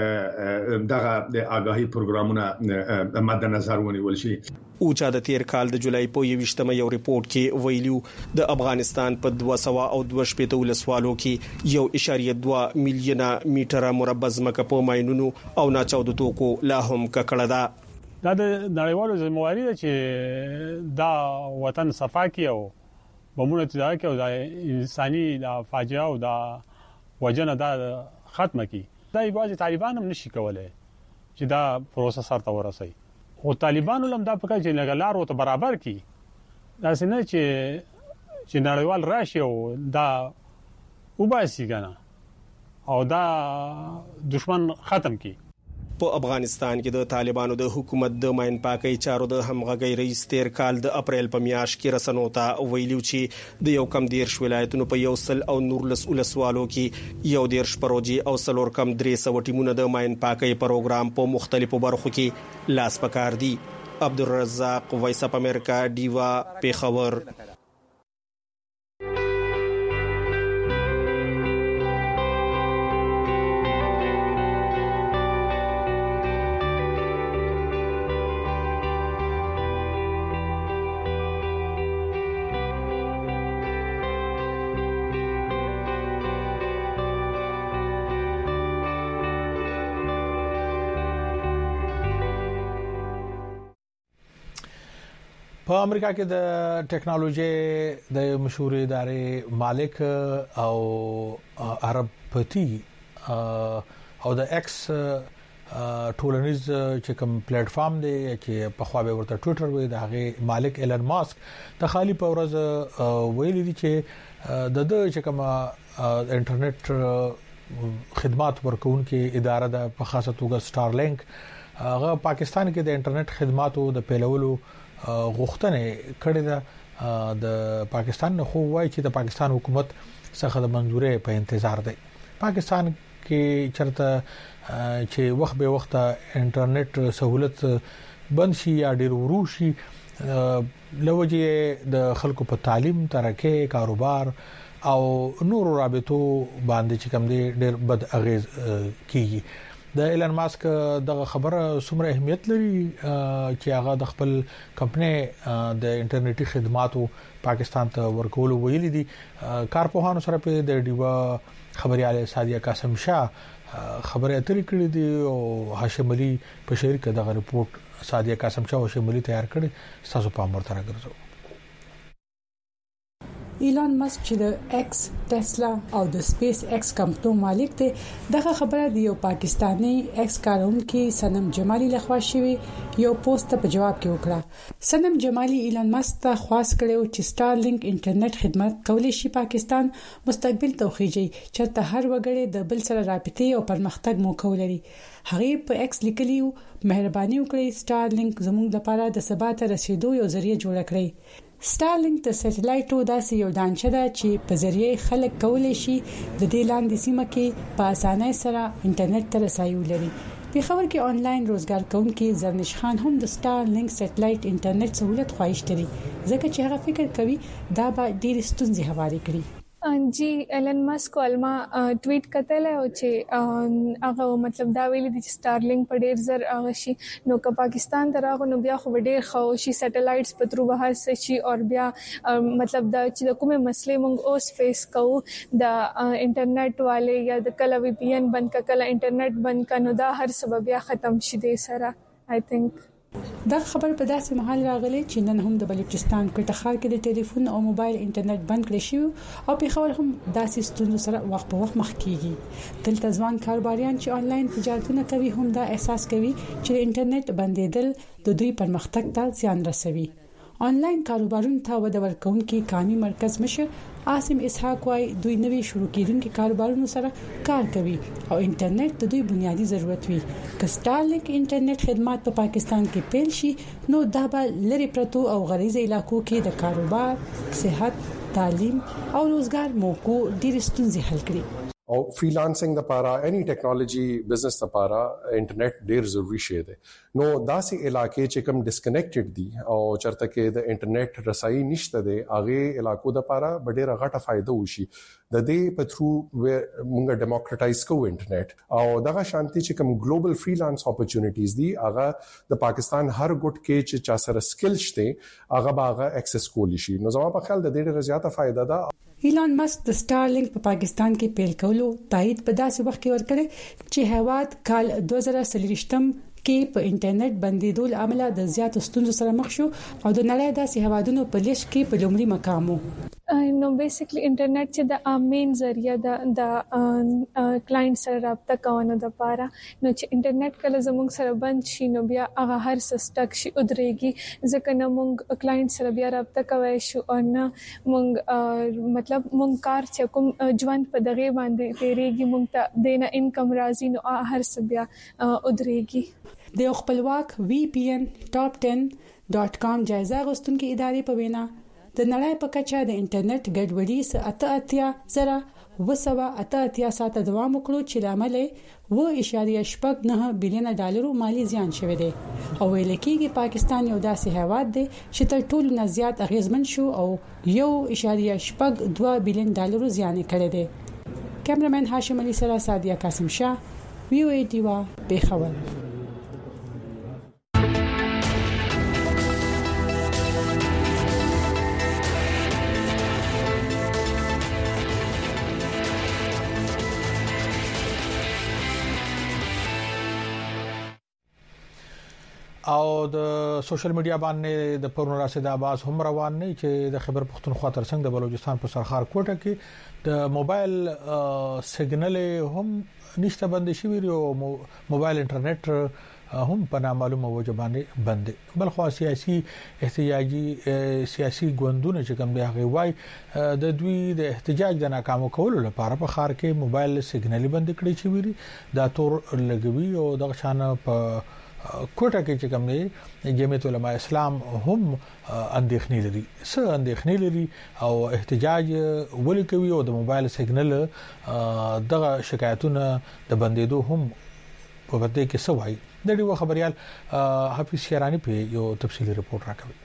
دغه د آگاهی پروګرامونه مد نظر ونیول شي. اوچا د تیر کال د جولای په 28 یو ریپورت کې ویلیو د افغانستان په 200 او 200 ولسوالو کې 1.2 میلیونه میټر مربع ځمکه په ماینونو او ناچاودو توکو لا هم ککړه ده. دا د نړیوالو ذمہواری ده چې دا وطن صفا کړي او بمونه تدا کې او د انساني د فاجعه او د وجنه دا ختمه کړي. دا یوازې طالبان هم نشي کولای چې دا پروسه سره ورسي او طالبان هم دا پکې چې لګلار او ته برابر کی دا څنګه چې نړیوال راشي او دا وباسي کنه او دا دشمن ختم کی. په افغانستان کې د طالبانو د حکومت د ماین پاکي چارو د همغږي رئیس تیر کال د اپریل په میاشت کې رسنو ته ویلو چې د یو کم 10 ولایتونو په یو سل او نورلس ولسوالو کې یو 10 پروژې او سلور کم 300 ټیمونه د ماین پاکي پروګرام په مختلفو برخو کې لاس پکار دي. عبدالرزاق وایس اپ امریکا دیوا پیښور. په امریکا کې د ټیکنالوژي د مشهور ادارې مالک او عرب پتی او د ایکس ټولنیز چې کوم پلیټ فارم دی چې په خوا به ورته ټوئیټر وي د هغه مالک ایلن ماسک د خالی په ورځ ویلي دي چې د چې کوم انټرنیټ خدمات ورکوونکي اداره د په خاصه توګه سټارلینک هغه پاکستان کې د انټرنیټ خدماتو د پیلولو غوښتنه کړې ده د پاکستان خو وایي چې د پاکستان حکومت څخه د منځوري په انتظار دی پاکستان کې چرته چې وخت به وخت انټرنیټ سہولت بند شي یا ډیر وروشي لوجه د خلکو په تعلیم ترقه کاروبار او نور رابطو باندې چې کوم دي ډیر بد اغیز کیږي د ایلن ماسک دغه خبره څومره اهمیت لري چې هغه د خپل کمپنۍ د انټرنیټي خدماتو پاکستان ته ورکول ویلي دي کارپوهانو سره په د ډیوا خبرياله سادیه قاسم شاه خبره اترې کړې دي او هاشم علي په شریک دغه رپورت سادیه قاسم شاه او هاشم علي تیار کړي تاسو په امر تر راګرځو ایلان ماسک چې د ایکس ټسلا او د سپیس ایکس کمپنۍ مالک دی دغه خبره دی یو پاکستانی ایکس کارونکي سنم جمالي لخوا شوی یو پوسټ په جواب کې وکړه سنم جمالي ایلان ماسک ته خواست کړو چې سټارلینک انټرنیټ خدمات کولی شي پاکستان مستقبل توخیږي چې ته هر وګړي د بل سره رابطې او پرمختګ موقع ولري هغه په ایکس لیکلیو مهرباني وکړئ سټارلینک زموږ لپاره د ثبات رسیدو یو ذریعہ جوړ کړئ سټارلینک د سټلایټو داسې یو دانچه ده چې په ذریعہ خلک کولای شي د دې لاندې سیمه کې په اسانۍ سره انټرنیټ ته رسایي ولري په خبر کې آنلاین روزګار کوونکي زرنش خان هم د سټارلینک سټلایټ انټرنیټ سہولت خواهش لري ځکه چې هغه فکر کوي دا به ډېر ستونزې هواري کړي जी Elon Musk अलमा ट्वीट कतले او چې هغه مطلب دا ویل دي چې سټارلینک په ډیر زر هغه شي نو که پاکستان تراغه نو بیا خو ډیر خو شي سټلایټس په تر وبه شي او بیا مطلب دا چې د کومه مسلې مونږ اوس فیس کوو د انټرنیټ والے یا د کله وی پی ان بند کله انټرنیټ بند کنو دا هر سبب بیا ختم شي د سره آی تھنک دا خبر په داسې محل راغلی چې نن هم د بلوچستان کوټخار کې د ټلیفون او موبایل انټرنیټ بند کړی شو او په خبر هم داسې ستونزو سره وخت په وخت مخ کیږي دلته ځوان کاروباریان چې آنلاین تجارتونه کوي هم دا احساس کوي چې انټرنیټ بندیدل د دوی پرمختګ ته زیان رسوي آنلاین کاروبارونو ته وده ورکوونکي قومي مرکز مشر عاصم اسحاق وايي دوی نوي شروع کیدونکو کاروبارونو سره کار کوي او انټرنیټ د دوی بنیادی ضرورت وي که سټارلینک انټرنیټ خدمات په پاکستان کې پیل شي نو دا به لری پرتو او غریزي علاقو کې د کاروبار صحت تعلیم او روزګار موقع ډیر ستونزې حل کړي او فریلانسینګ د پاره اني ټیکنالوژي بزنس د پاره انټرنیټ ډیر ضروری شی دی نو داسې علاقې چې کوم ډیسکنیکټډ دي او چرته کې د انټرنیټ رسایي نشته دی هغه علاقو د پاره ډیره غټه فائدہ وشي د دې په تھرو موږ ډیموکرټایز کوو انټرنیټ او دغه شانتي چې کوم ګلوبل فریلانس اپورچونټیز دي هغه د پاکستان هر ګډ کې چې چا سره سکل شته هغه باغه اکسس کولی شي نو زما په خیال د دې ډیره زیاته فائدہ ده ایلان ماسک د سټارلینک په پاکستان کې پیل کولو تایید په داسې وخت کې ورکړي چې هواد کال 2023 کې په انټرنیټ بندیدو عمله د زیات ستونزو سره مخ شو او د نړۍ داسې هوادونو په لیست کې په لومړي مقام وو نو بیسیکلی انټرنیټ چې د مین ذریعہ د کلاینټ سره رابطه کوونه د پاره نو چې انټرنیټ کله زموږ سره بند شي نو بیا هغه هر سسټک شي ودرېږي ځکه نو موږ کلاینټ سره بیا رابطه کوي شو او نه موږ مطلب موږ کار چې کوم ژوند په دغه باندې تیریږي موږ ته دینه انکم راځي نو هر څه بیا ودرېږي د خپلواک VPN.top10.com جایزه غوښتونکو ادارې په وینا د نړۍ په کچه د انټرنیټ ګډوډي س88 ساعته دوام وکړو چې لامل 1.9 بلین ډالر مالی زیان شوه دی او ویل کېږي پاکستان یو داسې هیواد دی چې تر ټولو نه زیات اغیزمن شو او 1.2 بلین ډالر زیان کړی دی کیمرمن هاشم علي سره سادیه قاسم شاه وی او ای ډیوا بخبر او د سوشل میډیا باندې د پرون راسد आवाज هم روان نه چې د خیبر پختونخوا ترڅنګ د بلوچستان په سرخار کوټه کې د موبایل سیګنل هم نشته بند شوی او موبایل انټرنیټ هم په نامعلومه وجه باندې بند بل خو سیاسي احتجاجي سیاسي ګوندونه چې کوم دی هغه وای د دوی د احتجاج د ناکامو کولو لپاره په خار کې موبایل سیګنل بند کړی شوی دا تور لګوي او د شان په کوټه کې چې کوم دی جمعیت علماء اسلام هم اندېښنې لري څه اندېښنې لري او احتجاج ولې کوي او د موبایل سیګنل دغه شکایتونه د بندیدو هم په بده کې څه وایي د دې خبريال حفیظ شیرانی په یو تفصیلی رپورت راکوي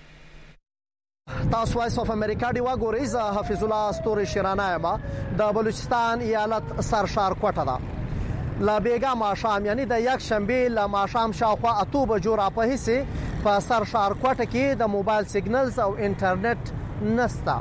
تاسو وایس اف امریکا دی وګورئ زه حفیظ الله استوري شیرانی ما د بلوچستان ایالت سرشار کوټه ده لا بیگا ماشام یعنی د یک شنبه لا ماشام شاوخوا 8 بجو را په حصے په سرشار کوټه کې د موبایل سیګنلز او انټرنیټ نستا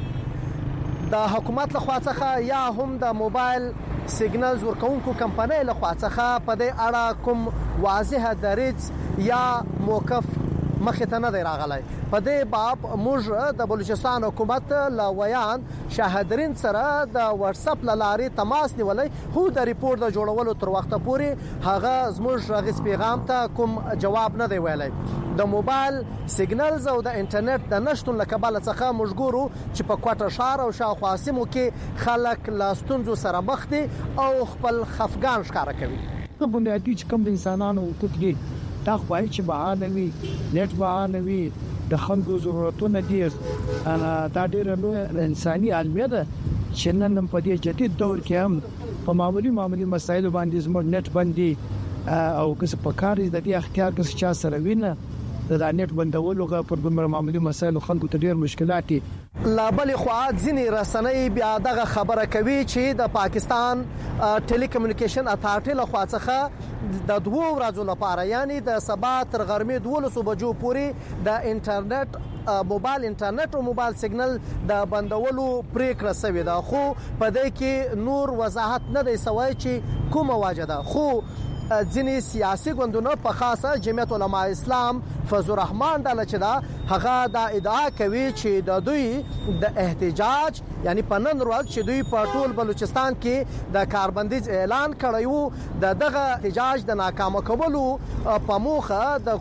د حکومت له خوا څخه یا هم د موبایل سیګنلز ورکوونکو کمپنۍ له خوا څخه په دې اړه کوم واضح دریځ یا موقف مخه ته نه دی راغلی په دې باب موږ د بلوچستان حکومت لویان شاهدرین سره د واتس اپ لارې تماس نیولې هو د ریپورت د جوړولو تر وخت پورې هغه زموږ غږ پیغام ته کوم جواب نه دی ویلی د موبایل سیګنلز او د انټرنیټ د نشټون لکبل څخه موږ ګورو چې په کوټه شهر او شاوخوا سیمو کې خلک لاستونزو سره مخ دي او خپل خفګان ښکارا کوي په بنیادی چې کوم انسانانو ټکي دا خوای چې بهانوي نت بهانوي د خلکو ضرورتونه دي دا ډېر لوی انساني عالمه ده چې نن په دې جدید دور کې هم په معمولی مسایل باندې زموږ نت باندې او که په کار د دې اختیار کې چا سره وینه د نت بندولو پر کوم معمولی مسایل خلکو ته ډېر مشکلات دي لا بل خو ځینی رسنۍ بیا دغه خبره کوي چې د پاکستان ټیلیکومونیکیشن اتارټي له خوا څخه د 2 ورځې لپاره یعنی د سبا تر غرمې 12 بجو پورې د انټرنیټ موبایل انټرنیټ او موبایل سیګنل د بندولو پریکړه شوې ده خو په دې کې نور وضاحت نه دی سوای چې کومه واجه ده خو ځینی سیاسي ګوندونه په خاصه جمعیت علماء اسلام فضل الرحمن ډله چې دا هغه دا ادعا کوي چې د دوی د احتجاج یعنی په نن ورځ چې دوی په ټول بلوچستان کې د کاربندیز اعلان کړی وو دغه احتجاج د ناکامه کولو په موخه د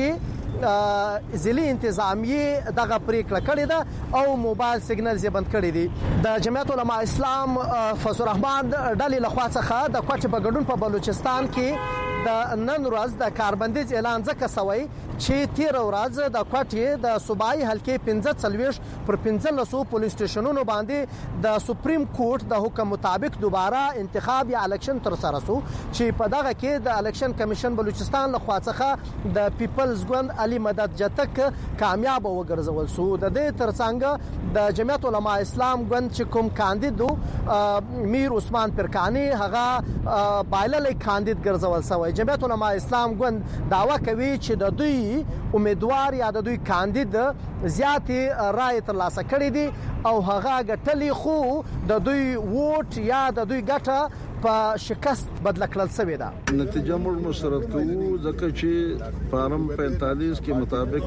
کوټي ضلعي انتظامیه دغه پریکړه کړې ده او موبایل سیګنل یې بند کړی دي د جمعیت علماء اسلام فضل الرحمن ډلې لخوا څخه د کوټي په ګډون په بلوچستان کې د نن ورځ د کاربندیز اعلان ځکه سوی چې 13 ورځ د کوټي د صوبایي حلقې 15 پر 15 پولیس سټیشنونو باندې د سپریم کورټ د حکم مطابق دوباره انتخاب یا الیکشن تر سره سو چې په دغه کې د الیکشن کمیشن بلوچستان له خوا څخه د پیپلز ګوند علي مدد جتک کامیاب وګرځول سو د دې ترڅنګ د جمعیت علماء اسلام ګوند چې کوم کاندید میر عثمان پرکانی هغه بایلل کاندید ګرځول سوی جمعیت علماء اسلام ګوند داوا کوي چې د دوی امیدوار یا د دوی کاندید زیاتې رائے ترلاسه کړې دي او هغه ګټلې خو د دوی ووټ یا د دوی ګټه په شکست بدل کړل شوې ده نتیجه موږ مسرت کوو ځکه چې فارم 45 کې مطابق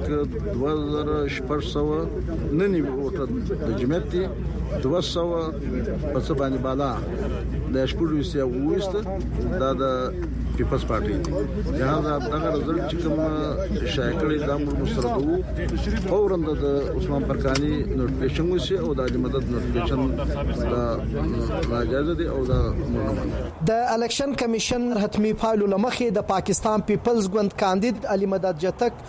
2400 ننی ووټ د جمعیت 200 پس باندې بالا د شپږ وسیا وست د پیپلز پارټي جهاد دغه رزلټ چې کوم شایکړې د امر مسرت فورا د عثمان پرکانی نوټیفیکیشن وشي او د مدد نوټیفیکیشن د راځي دي او د الیکشن کمیشن حتمی فایل لمخې د پاکستان پیپلز ګوند کاندید علي مدد جتک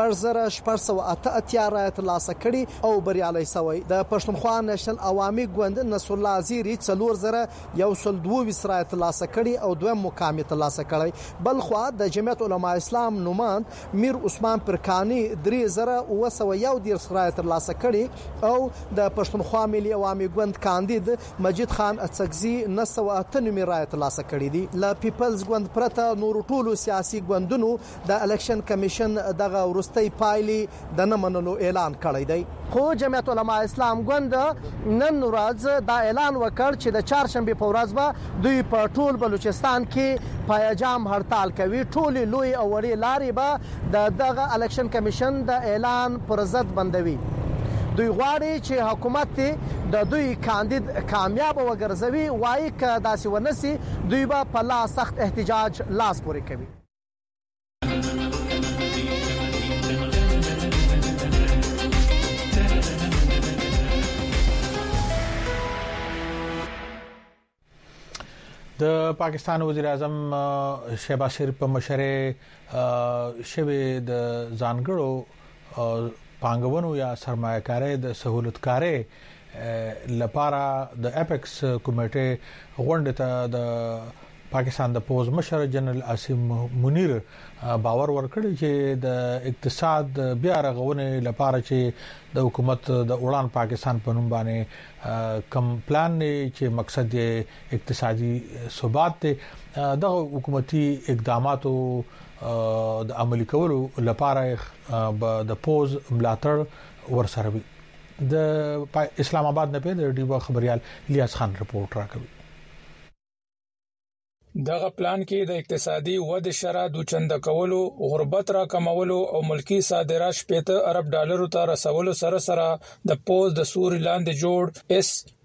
4488 رایت ترلاسه کړي او بریالي شوی د پښتونخوا نېشنل عوامي ګوند نصر الله زیری 4122 رایت ترلاسه کړي او دویم مقام ترلاسه کړي بل خو د جمعیت علماء اسلام نوماند میر عثمان پرکانی 3911 رایت ترلاسه کړي او د پښتونخوا ملي عوامي ګوند کاندید مجید خان اڅکزي 998 رایت ترلاسه کړي دي ل پیپلز ګوند پرته نور ټولو سیاسي ګوندونو د الیکشن کمیشن دغه ورستۍ پایلې د نه منلو اعلان کړی دی خو جمعیت علماء اسلام ګوند نن ورځ دا اعلان وکړ چې د چهارشنبه په ورځ به دوی په ټول بلوچستان کې پایجام هړتال کوي. ټول لوی او وړي لارې به دغه الیکشن کمیشن د اعلان پر ضد بندوي. دوی غواړي چې حکومت د دوی کاندید کامیاب وګرځوي. وایي که داسې ونسي دوی به په لا سخت احتجاج لاس پورې کوي. د پاکستان وزیر اعظم شهباز شریف په مشرۍ شوی د ځانګړو پانګونو یا سرمایه‌کارۍ د سہولتکارۍ لپاره د اپیکس کمیټې غونډه ته د پاکستان د پوز مشر جنرال عاصم منیر باور ورکړی چې د اقتصاد بیا رغونې لپاره چې د حکومت د اوران پاکستان په نوم باندې کم پلان چې مقصد یې اقتصادي ثبات دی د حکومتي اقداماتو د عملي کولو لپاره د پوز ملاتړ ورسره وي. د اسلام آباد نه په ډیو خبريال الیاس خان رپورټ راکوي. دغه پلان کې د اقتصادي ودې شرط دوچند کولو، غربت را کمولو او ملکی صادرات 70 ارب ډالرو ته رسولو سره د پوز د سوري لاندې جوړ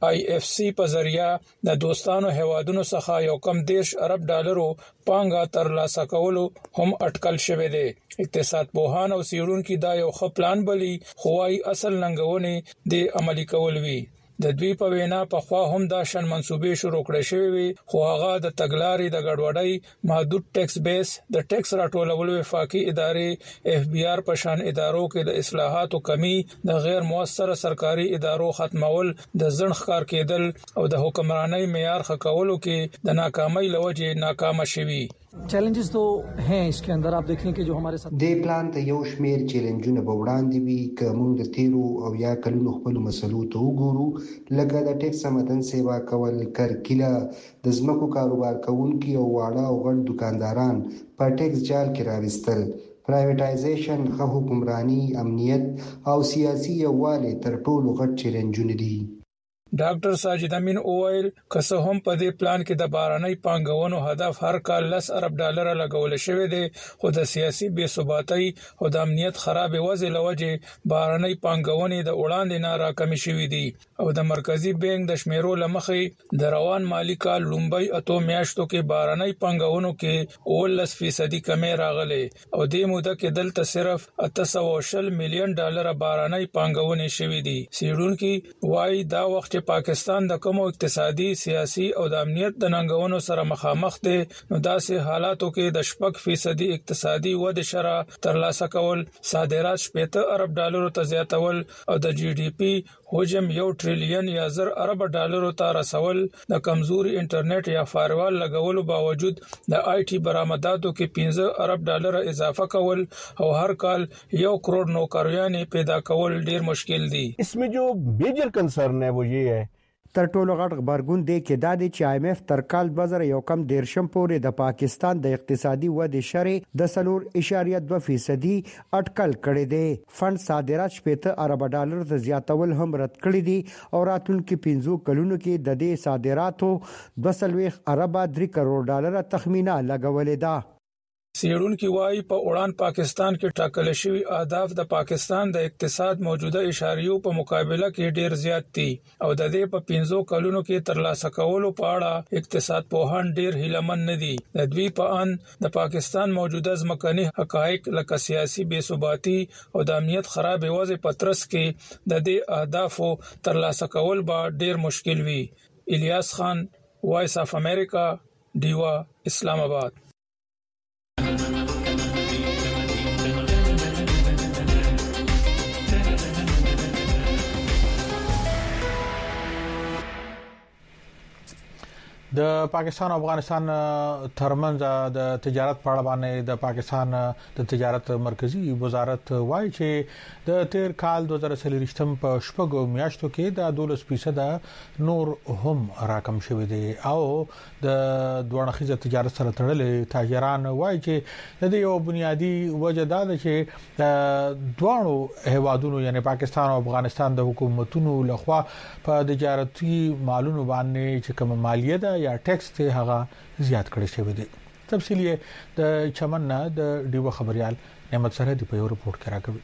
SIFC په ذریعہ د دوستانو هوادونو څخه یو کم 10 ارب ډالرو پانګه ترلاسه کولو هم اټکل شوې ده. اقتصاد پوهان او څېړونکو دا یو ښه پلان بلی، خوای اصل ننګونې د عملی کول وی. د دوی په وینا په خوا هم دا شن منسوبې شروع کړې شوې وي، خو هغه د تګلارې د ګډوډۍ، محدود ټیکس بیس، د ټیکس راټولولو وفاقي ادارې FBI په شان ادارو کې د اصلاحاتو کمی، د غیر موثره سرکاري ادارو ختمول، د ځنډ ښکار کېدل او د حکمرانۍ معیار ښه کولو کې د ناکامۍ لوجې ناکام شوي. چیلنجز تو ہیں اس کے اندر. آپ دیکھیں کہ جو ہمارے ساتھ د پلان ته یو شمیر چیلنجونه به وړاندې وي که موږ د تیرو او یا کلونو خپل مسلو ته وګورو، لکه د ټیکس متن سیوا کول، کرکیله، د ځمکو کاروبار کوونکي او واړه او غټ دکانداران په ټیکس جال کې راوستل، پرایویټایزیشن، ښه حکمرانی، امنیت او سیاسي یووالی تر ټولو غټ چیلنجونه دي. ډاکټر ساجد امین اوایل که څه هم په دې پلان کې د بارنۍ پانګونو هدف هر کال 10 ارب ډالر لګول شوی دی، خو د سیاسي بې ثباتۍ او د امنیت خراب وضع لوجې بارنۍ پانګونې د وړاندې نه راکمې شوې دي او د مرکزی بانک د شمیرو لمخې د روان مالی کال لومبۍ 8 میاشتو کې بارنۍ پانګونو کې 19% کمی راغلي او د موده کې دلته صرف 820 میلیون ډالر بارنۍ پانګونې شوې دي. څېړونکو وايي دا وخت پاکستان د کومو اقتصادي، سیاسي او د امنیت د ننګونو سره مخامخ دي، نو داسې حالاتو کې د 6% اقتصادي ودې شرط ترلاسه کول، صادرات 70 ارب ډالرو ته زیاتول او د GDP حجم 1 ټریلیون یا 1000 ارب ډالرو ته رسول، د کمزوري انټرنیټ یا فایروال لګولو باوجود د IT برآمداتو کې 15 ارب ډالر اضافه کول او هر کال 1 کروڑ نوکریانې پیدا کول ډیر مشکل دي. इसमें जो मेजर कंसर्न है वो ये है تر ټولو غټ خبرګون دی کې دا دی چې IMF تر کال 2011 پورې د پاکستان د اقتصادي ودې شرط د 4.2% اټکل کړی دی. فند صادرات 70 ارب ډالر ته زیاتول هم رد کړی دي او راتلونکي 15 کلونو کې د دې صادراتو 2 ارب 3 کروڑ ډالر تخمینه لګولې ده. څېړونکو وايي په وړاندې پاکستان کې ټاکل شوی اهداف د پاکستان د اقتصاد موجوده اشاریو په مقابله کې ډیر زیات دي او د دې په 15 کلونو کې ترلاسه کولو په اړه اقتصاد پوهان ډیر هیلمن نه دي. د دوی په ان د پاکستان موجوده ځمکني حقایق لکه سیاسي بې ثباتي او د امنیت خراب وضع په ترڅ کې د دې اهدافو ترلاسه کول به ډیر مشکل وي. الیاس خان، وایس اف امریکا، ډیوا، اسلام آباد. د پاکستان او افغانستان ترمنځ د تجارت په اړه باندې د پاکستان د تجارت مرکزی وزارت وایي چې د تیر کال 2023 په شپږو میاشتو کې د 12% نور هم راکم شوی دی او د دوه تجارت سره تړلې تاجران وایي چې د یو بنیادی وجه دا ده چې دوه هیوادونو یعنی پاکستان او افغانستان د حکومتونو لخوا په تجارتي مالونو باندې چې کوم مالیه ده یا ټیکس ته هغه زیات کړی شوی دی. تفصیلی د چمن نه د ډیو خبريال نعمت سرحدي په یو رپورت کې راکوي.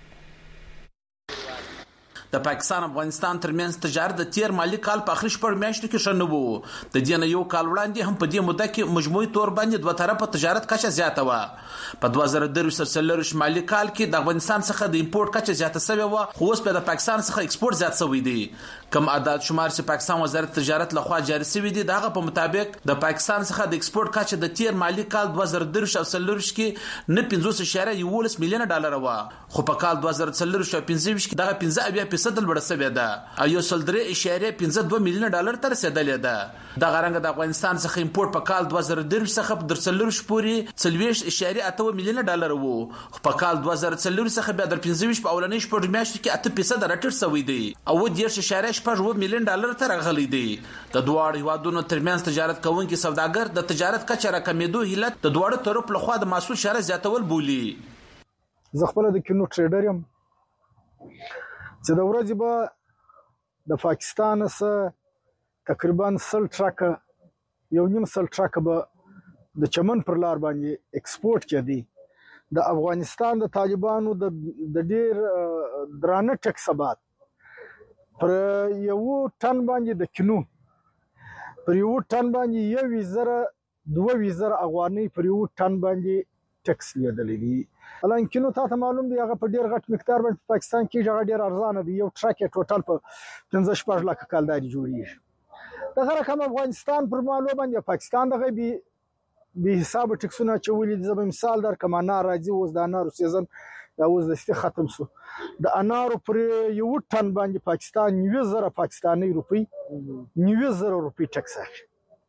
د پاکستان افغانستان ترمنځ تجارت د تیر مالی کال په اخر شپږ میاشتو کې شنه وو. د دې نه یو کال وړاندې هم په دې مدته کې مجموعي تور باندې دوه طرفه تجارت کچه زیاته و. په 2023 مالی کال کې د افغانستان څخه د امپورټ کچه زیاته شوې و خو اوس په د پاکستان څخه ایکسپورټ زیات شوی دی. کم عدد شمار چې پاکستان وزارت تجارت لخوا جاری شوی دی دغه په مطابق د پاکستان څخه د ایکسپورټ کچه د تیر مالی کال 2023 کې نه 15.11 میلیون ډالر و خو په کال 2024 کې دغه 15% لوړ شوی ده او یو 3.52 میلیون ډالر تر رسیدلې ده. د غرنګ د افغانستان څخه امپورټ په کال 2023 څخه په 3 پورې 40.8 میلیون ډالر وو خو په کال 2024 څخه بیا د 15 په اولنۍ شپږ میاشتو کې 8% راټیټ شوی دی او 10.8 میلیون ډالر ته راغلی دی. د دوه هیوادونو ترمنځ تجارت کوونکي سوداګر د تجارت کچه راکمېدو هیله د دوه طرف لخوا د محصول شره زیاتول بولی. زه خپل د کینو ټریډر یم چې د ورځې به د پاکستان سره تقریبا 100 ټرک یو نیم 100 ټرک به د چمن پر لار باندې ایکسپورټ کړي. د افغانستان د طالبانو د ډیر درانه ټیکس بعد پر یو ټن باندې د کینو پر یو ټن باندې 1,000 افغانۍ پر یو ټن باندې ټیکس لیدلې دي. الان کینو ته معلوم دی هغه په ډیر غټ مقدار باندې پاکستان کې هغه ډیر ارزانه دی. یو ټرک ټوټل په 15 لک کالداري جوړیږي. دغه رقم افغانستان پر معلومه باندې پاکستان دغه به حساب ټیکسونه چولې د مثال در کما ناراضي اوس د انارو سیزن دا اوس د ست ختم سو د انارو پر یو ټن باندې پاکستان 9000 پاکستاني روپی 9000 روپی ټیکس اخلي.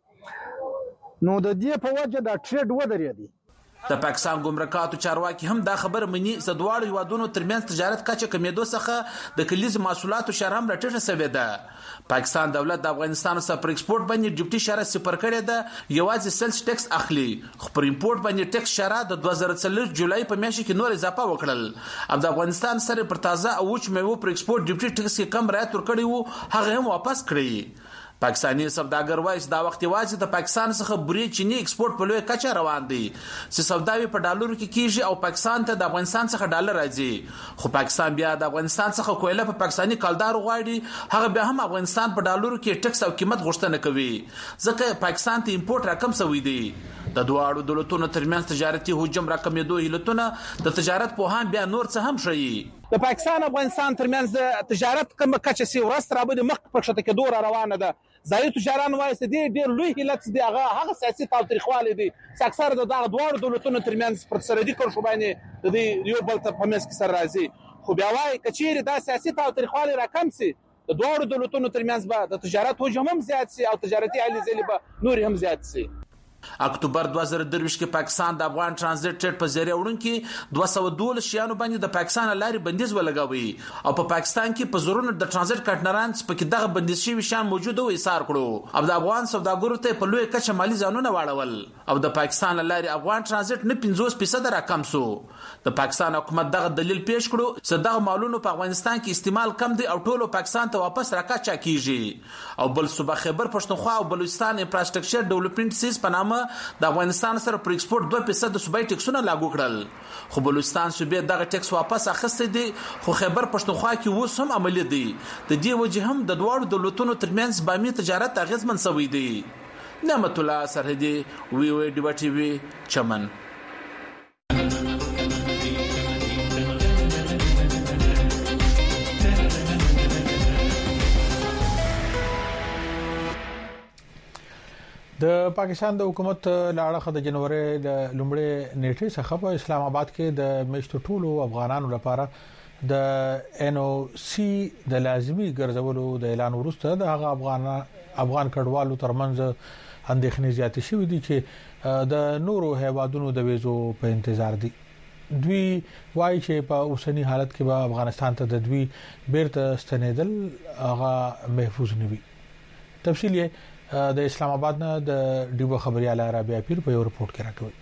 نو د دې په وجه دا ټریډ ودرېدی. د پاکستان ګمرکاتو چارواکي هم دا خبر مني چې دواړو هیوادونو ترمنځ تجارت کچه کمیدو څخه د کلیز محصولاتو شره هم راټیټه شوې ده. پاکستان دولت د افغانستان سره پر ایکسپورټ باندې ډیپټي شره صفر کړې ده یوازې سلز ټیکس اخلي خو پر امپورټ باندې ټیکس شره د 2023 جولای په میاشت کې نور اضافه وکړل. اب د افغانستان سره پر تازه او وچ میوه پر ایکسپورټ ډیپټي ټیکس کې کم رعایت ورکړی وو هغه هم واپس کړی. پاکستاني سوداګر وایي دا وخت یوازې د پاکستان څخه بوري چینی ایکسپورټ په لوی کچه روان دي چې سوداوي په ډالرو کې کیږي او پاکستان ته د افغانستان څخه ډالر راځي خو پاکستان بیا د افغانستان څخه کویله په پاکستاني کلدار غواړي هغه بیا هم افغانستان په ډالرو کې ټیکس او قیمت غوښتنه کوي ځکه پاکستان ته امپورټ راکم شوی دی. د دوه دولتونو ترمنځ تجارتي حجم راکمېدو هیلتونه د تجارت پوهان بیا نور څه هم شي. د پاکستان افغانستان ترمنځ تجارت کوم کچه سی ورست را بده مخ په شته کې دوه روانه ده. ځای تجاران وایي چې ډېر لوی هیلت دی هغه سیاسي تاریخوالي دي چې اکثر د دوه دولتونو ترمنځ پر سرحدي کرښو باندې د یو بل ته په منځ کې سره راځي خو بیا وایي کچېرې دا سیاسي تاریخوالي راکم سي د دوه دولتونو ترمنځ به د تجارت حجم هم زیات سي او تجارتي هلې ځلې به نور هم زیات سي. اکتوبر 2023 کې پاکستان د افغان ترانزیت ټریډ په ذریعہ وړونکي 212 شیانو باندې د پاکستان لارې بندیز ولګوي او په پاکستان کې په زورونو د ترانزیت کارتنران په کې دغه بندیز شوی شیان موجود او ایثار کړو او د افغان سوداګرو ته په لوی کچه مالی ځانونه واړول او د پاکستان لارې افغان ترانزیت نه 50% راکم سو. د پاکستان حکومت دغه دلیل پیش کړو چې دغه مالونو په افغانستان کې استعمال کم دي او ټولو پاکستان ته واپس راکاچا کیږي او بل صوبه خیبر پښتونخوا او بلوچستان انفراستراکچر ډیولپمنٹ سیس په نامه د افغانستان سره پر ایکسپورټ 2% د صوبایي ټیکسونه لاګو کړل خو بلوچستان صوبې دغه ټیکس واپس اخیسته دي خو خیبر پښتونخوا کې اوس هم عملي دي. د دې وجه هم د دوه دولتونو ترمنځ بامی تجارت اغیزمن شوی دی. نعمت الله سرحدي وی وی ډیو ټي وی چمن. د پاکستان د حکومت لاړه د جنوري د لومړۍ نیټې څخه په اسلام آباد کې د میشتو ټولو افغانانو لپاره د NOC د لازمی ګرځولو د اعلان وروسته د هغه افغان کډوالو ترمنځ اندېښنې زیاتې شوې دي چې د نورو هیوادونو د ویزو په انتظار دي. دوی وايي چې په اوسنی حالت کې به افغانستان ته د دوی بیرته ستنېدل هغه محفوظ نه وي. تفصیل یې د اسلام آباد نه د ډیوه خبريال رابعه پیر په یو رپورت کې راکوي.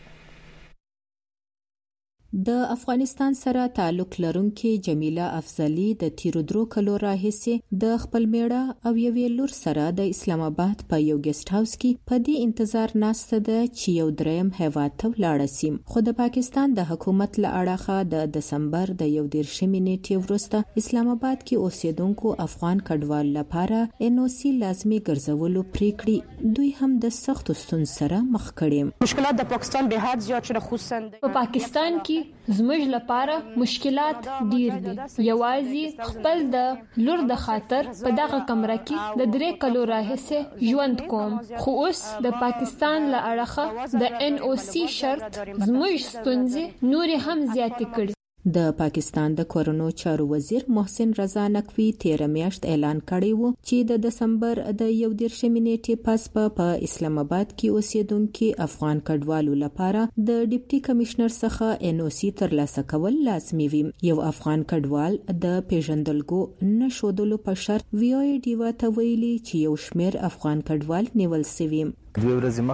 د افغانستان سره تعلق لرونکي جمیله افضلی د تیرو درو کلو راهیسې د خپل میړه او یوې لور سره د اسلام آباد په یو ګیسټ هاوس کې په دې انتظار ناشته ده چې یو دریم هیواد ته ولاړ شي. خو د پاکستان د حکومت له اړخه د دسمبر د 11 نیټې وروسته اسلام آباد کې اوسیدونکو افغان کډوال لپاره NOC لازمي ګرځولو پریکړې دوی هم د سختو ستونزو سره مخ کړي. مشکلات د پاکستان به حد زیات شوه، خصوصا په پاکستان کې زموږ لپاره مشکلات ډیر دي. یوازې خپل د لور د خاطر په دغه کمره کې د 3 کلو راهیسې ژوند کوم، خو اوس د پاکستان له اړخه د NOC شرط زموږ ستونزې نور هم زیاتې کړي. د پاکستان د کورونو چارو وزیر محسن رضا نقوی 13 میاشت اعلان کړی وو چې د دسمبر د 11 نیټې پس په اسلام آباد کې اوسیدونکو افغان کډوالو لپاره د ډیپټي کمشنر څخه NOC ترلاسه کول لازمي وي. یو افغان کډوال د پیژندلګو نشودلو په شرط وی ډیوا ته ویلي چې یو شمیر افغان کډوال نیول شوی. دوی ورځې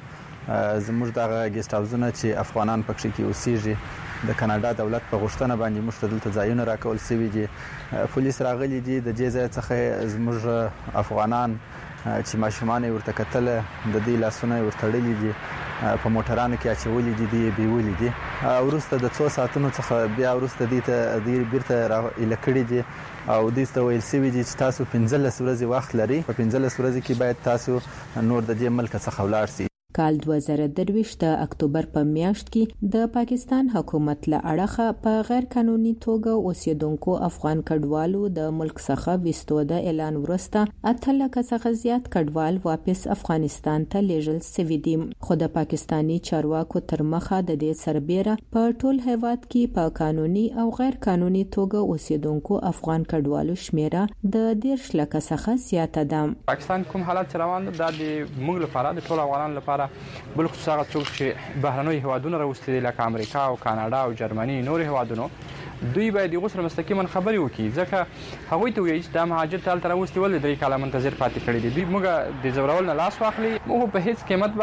مخکې زموږ دغه ګیسټ هاوسونه چې افغانان پکې کې اوسېږي د کاناډا دولت په غوښتنه باندې موږ ته دلته ځایونه راکول شوي دي. پولیس راغلي دي د دې ځای څخه زموږ افغانان چې ماشومان ورته کتل د دې لاسونه ورتړلي دي په موټرانو کې اچولي دي دی بیولي دي. ورسته د 2 ساعتونو څخه بیا ورسته د بیرته الکړي دي او د ست ویل سی وی چې تاسو 15 ورځې وخت لري. په 15 ورځې کې باید تاسو نور د دې ملک څخه ولاړ شئ. کال 2023 د اکتوبر په میاشت کې د پاکستان حکومت له اړخه په غیر قانوني توګه اوسیدونکو افغان کډوالو د ملک څخه وستو د اعلان وروسته 8 لک څخه زیات کډوال واپس افغانستان ته لیږل شوي دي. خو د پاکستانی چارواکو تر مخه د دې سربېره په ټول هیواد کې په قانوني او غیر قانوني توګه اوسیدونکو افغان کډوالو شمیره د 10 لک څخه زیاته ده. پاکستان کوم حالت روان ده د موږ لپاره د ټول افغانانو لپاره بل خصوص هغه څوک چې بهرنوي هیوادونه راوستي لکه امریکا او کاناډا او جرمني نور هیوادونو دوی باید یو سره مستقیما خبري وکړي ځکه هغوی ته وایي چې د مهاجر تل تر اوسه ول 3 کاله منتظر پاتې کړي دي. دوی موږ د زورول نه لاس واخلي، موږ په هیڅ قیمت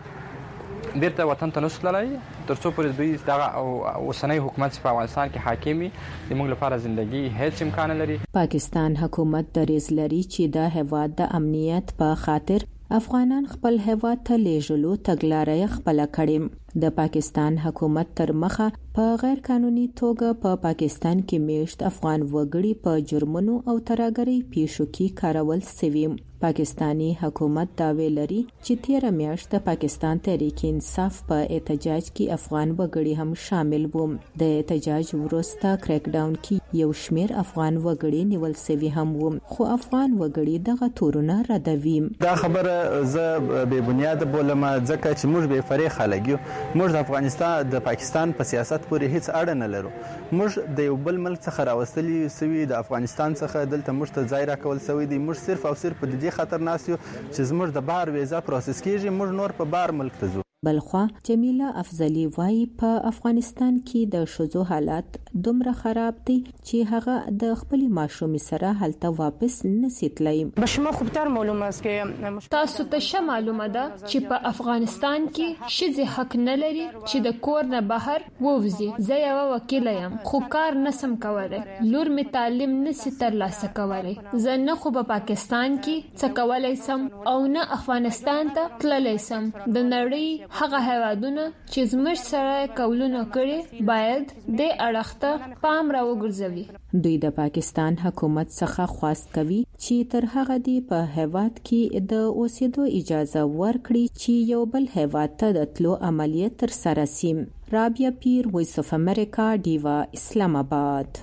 باندې بیرته وطن ته نسلای ترڅو پر دوی دغه اوسنۍ حکومت په افغانستان کې حاکمي د موږ لپاره ژوندۍ هیڅ امکان لري. پاکستان حکومت دریز لري چې د هیواد د امنیت په خاطر افغانان خپل هیواد ته لیږلو تګلارې خپل کړي. د پاکستان حکومت تر مخه په غیر قانوني توګه په پاکستان کې میشت افغان وګړي په جرمونو او ترهګرۍ پیښو کې کارول شوي. پاکستانی حکومت داوی لري چې 13 میاشت د پاکستان تحریک انصاف په احتجاج کې افغان وګړي هم شامل وو. د احتجاج وروسته کریک ډاون کې یو شمیر افغان وګړي نیول شوي هم وو، خو افغان وګړي دغه تورونه ردوي. دا خبره زه به بنیاد بولم ځکه چې موږ به فریق خلک یو. موږ د افغانستان د پاکستان په سیاست پورې هیڅ اړه نه لرو. موږ د یو بل ملک څخه راوستلی سوي د افغانستان څخه دلته موږ ته ځای راکول سوی دی. موږ صرف او صرف په دې خاطر ناسیو چې زموږ د بهر ویزا پروسس کیږي، موږ نور په بهر ملک ته ځو. بلخوا جمیله افضلی وایي په افغانستان کې د شذو حالات دومره خراب دي چې هغه د خپل ماشومې سره هلته واپس نشي تلای. به شما خوبتر معلومه است که تاسو ته شه معلومه ده چې په افغانستان کې شذې حق نه لري چې د کور نه بهر ووځي. زه یو وکیل یم خو کار نسم کولای، لور می تعلیم نشي ترلاسه کولای. زه نه خو په پاکستان کې څه کولای سم او نه افغانستان ته تللی سم. د نړۍ هغه هیوادونه چې زموږ سره کولونه کړي باید د اړخته پام راوګرځوي. دوی د پاکستان حکومت څخه خواست کوي چې تر هغه دی په هیواد کې د اوسېدو اجازه ورکړي چې یو بل هیواد ته د تلو عملیات تر سره شي. رابعه پیر، وایس اف امریکا، ډیوا، اسلام آباد.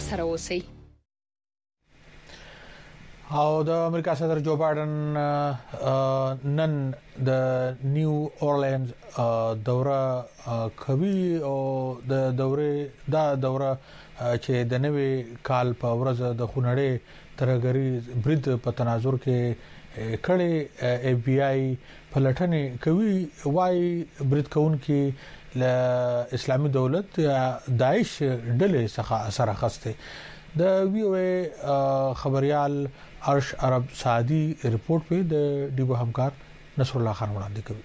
سره اوسئ. او د امریکا صدر جو بایدن نن د نیو اورلینز دوره کوي او د دوره چې د نوي کال په ورځ د خونړې ترګری برید په تناظر کې کړي اف بی آی پلټنې کوي وايي برید کون کې ل اسلامي دولت داعش ډلې څخه اثر اخسته. د وی او خبريال ارش عرب سعدي رپورت په د ډیبو همکار نصر الله خان وړاندې کوي.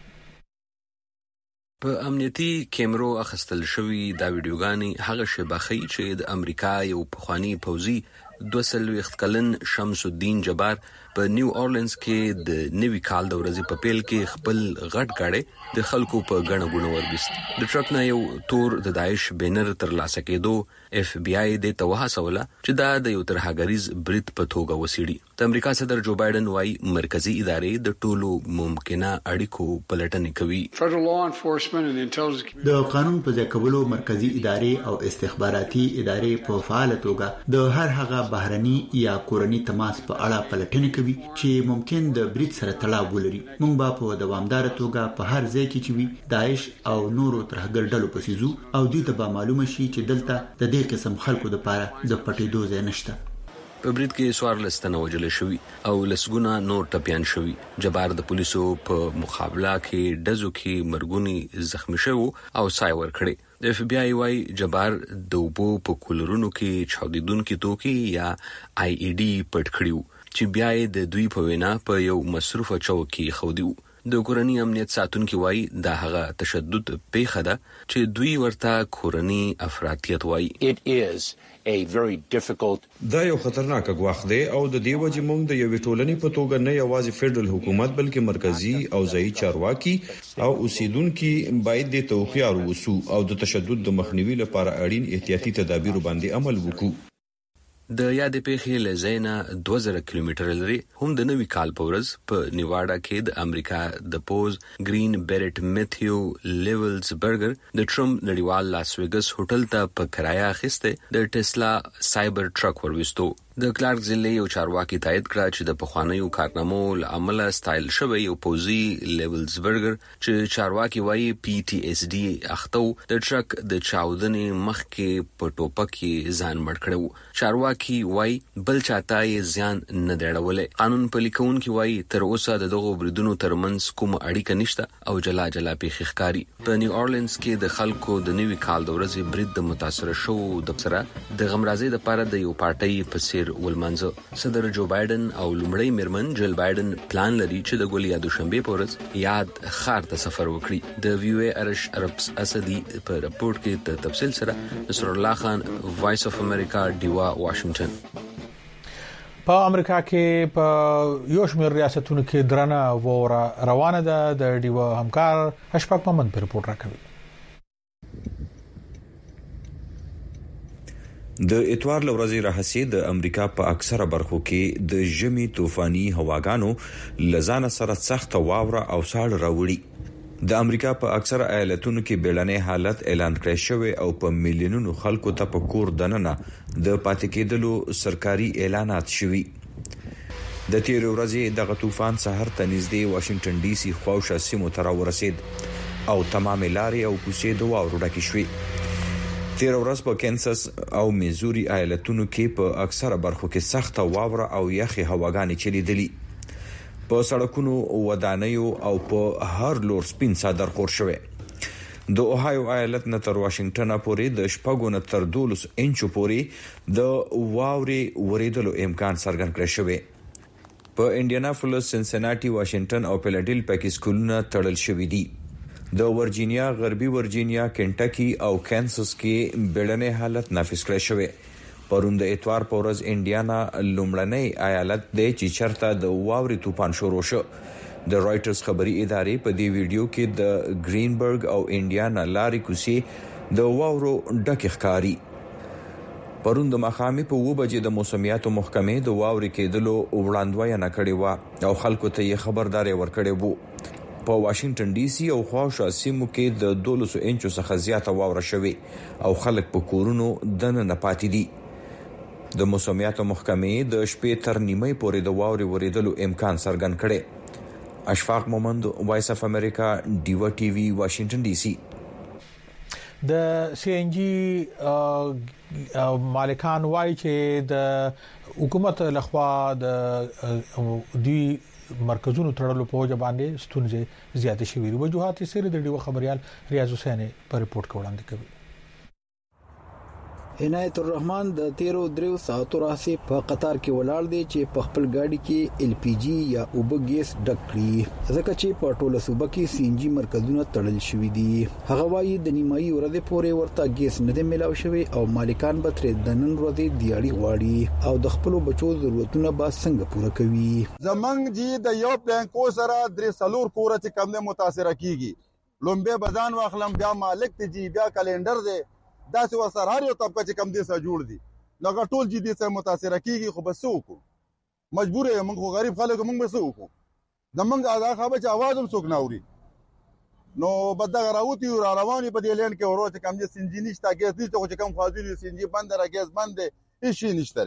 په امنیتي کیمرو اخستل شوی دا ویډیوګانی هغه شبخي چې د امریکا یو پخوانی پوځي 200 کلن شمس الدین جبار په نیو اورلینز کې د نوي کال د ورځې په پیل کې خپل غټ گاډي د خلکو په غڼه غونو وربست. د ټرک نه یو تور د داعش بینر تر لاسه کېدو اف بی آی د توهاسوله چې دا د یو ترهګریز برید په توګه وسیړي. د امریکا صدر جو بایدن وايي مرکزی ادارې د ټولو ممکنه اړیکو پلټنې کوي. د قانون په ځای کولو مرکزی ادارې او استخباراتي ادارې په فعال توګه د هر هغه بهرني یا کورني تماس په اړه پلټنې کوي چې ممکن د برید سره تړاو ولري. موږ به په دوامدار توګه په هر ځای کې چې وي داعش او نورو ترهګر ډلو پسې ځو او دوی ته به معلومه شي چې دلته د دې قسم خلکو لپاره د پټېدو ځای نشته. په برید کې سوار لستنه وجل شوی او لسګونه نور ټپيان شوی. جبار د پولیسو په مقابله کې دزو کې مرګونی زخمی شو او سای ور کړی. د اف بی آی وايي جبار د وبو په کولرونو کې چاودیدونکو توکي یا آی ای ډي پټ کړیو چې بیا د دوی په وینا په یو مصروفه چوک کې خودیو. د کورنی امنیت ساتونکو وايي دا هغه تشدد پیښه ده چې دوی ورته کورنی افراطیت وايي. دا یو خطرناک غواخ دی او د دې وجې موږ د یو ټولنې په توګه نه یوازې فدرال حکومت بلکې مرکزی او ځایي چارواکي او اوسیدونکو باید د توخيار وسو او د تشدد د مخنیوي لپاره اړین احتیاطي تدابیر باندې عمل وکړو. د یاد پیښې لزینا 2000 کیلومتر لري هم د نوي کال په ورځ په نیواډا کې د امریکا د پوز گرین بیرټ میتھیو لیولز برګر د ټرمپ نړیوال لاس ویګس هوټل ته په کرایه اخیسته د ټسلا سایبر ټرک وروستو. د کلارک ضلع یو چارواکي تایید کړ چې د پخوانیو کارنامو لامل سټایل شوی یو پوزي لیولز برګر چې چارواکي وايي پی ټی اس ډي اختو د ټرک د چاودنې مخ کې په ټوپک کې ځان مړ کړو. چارواکي وايي بل چاته یې ځان نه دیړولې. قانون پلیکون کې وايي تر اوسه دغه بریدونو ترمنځ کوم اړیکه نشته او جلا پیښې ښکاری. په نیو اورلینز کې د خلکو د نوي کال د ورځې برید د متاثر شو د سره د غمرازي لپاره د یو پارټي په سیر ولمنځه. صدر جو بایدن او لومړی میرمن جل بایدن پلان لري چې د ګولیا دوشنبه په ورځ یاد خار ته سفر وکړي. د وی او ارش عرب اسدي په رپورت کې د تفصیل سره نصر الله خان وایس اف امریکا دیوا واشنگټن. په امریکا کې په یو شمېر ریاستونو کې درنه ووره روانه ده. د دیوا همکار اشفاق محمد په رپورت راکوي. د اتوار لورځي راهسي د امریکا په اکثره برخو کې د ژمي طوفاني هواګانو لزان سره سخت واوره او ساړ راوړي. د امریکا په اکثره ایالتونو کې بیړنۍ حالت اعلان کړی شوی او په میلیونونو خلکو ته په کور دننه د پاتې کېدلو سرکاري اعلانات شوي. د تیر ورځې دغه طوفان سحر ته نږدې واشنگټن ډي سي خواوشا سیمو ته ورسید او تمام لارې او کوڅې د واورو ډکې شوې. تیر ورځ په کینساس او میزوري ایالتونو کې په اکثره برخو کې سخت واوره او یخي هواګانې چلیدلې. په سړکونو ودانیو او په هر لور سپین صدر خور شوه. د اوهایو ایالت نه تر واشنگټن پورې د شپږو نه تر 12 انچو پورې د واوري وریدلو امکان څرګند کړی شوی. په انډیاناپولیس، سنسناټي، واشنگټن او فیلادلفیا کې سکولونه تړل شوي دي. د ورجینیا، غربي ورجینیا، کنټکی او کانساس کې بیړنۍ حالت نافذ کړی شوی. پرون د اتوار په ورځ انډیانا لومړنی ایالت دی چې چرته د واوري طوفان شروع شو. د رائټرز خبري ادارې په دې ویډیو کې د گرینبرګ او انډیانا لارې کوڅې د واورو ډکې ښکاري. پرون د مخامې په 2 بجې د موسمیاتو محکمې د واوري کېدلو وړاندوینه کړې و او خلکو ته یې خبرداري ورکړې وو. په واشنگټن ډي سي او خواوشا سیمو کې د 12 انچو څخه زیاته واوره شوې او خلک په کورونو دننه پاتې دي. د موسمیات محکمې د شپې تر نیمه پورې د واوري وریدلو امکان څرګند کړي. اشفاق مومند، وایس اف امریکا، ډیوا ټي وی، واشنگټن ډي سي. د سی ان جی مالکان وایي چې د حکومت لخوا د دی مرکزونو تړلو په وجه باندې ستونزې زیاتې شوې. وجوهات یې سره د ډیو خبريال ریاض حسین په ریپورت کې وړاندې کوي. عنایت الرحمن د 13 ساعتو راځي په قطار کې ولاړ دی چې په خپل گاډي کې ال پی جی یا اوبه ګیس ډک کړي، ځکه چې په ټوله صوبه کې سی ان جی مرکزونه تړل شوي دي. هغه وایي د نیمایي ورځې پورې ورته ګیس نه دی ملاو شوی او مالکان به تر د نن ورځې دیاړي غواړي او د خپل بچو ضرورتونه به څنګه پوره کوي. زمنګ جی د یو بانکو سره درې سلور کور چې کم نه متاثر کیږي. لومبه بزان واخلم بیا مالک ته جی بیا کلندر دی دا څه وسره هر یو طبقه چې کم دي سره جوړ دي لکه ټول جدي سره متاثر کیږي. خو بس وکړو مجبور یم، موږ غریب خلک موږ بس وکړو. زمونږ ادا خبر چې आवाज هم څوک نه اوري نو بدغه راوتی را رواني په دې لین کې ورو چې کم دي سنجي نشته ګیس دي چې کم فاضل سنجي بند را ګیس بند هیڅ نشته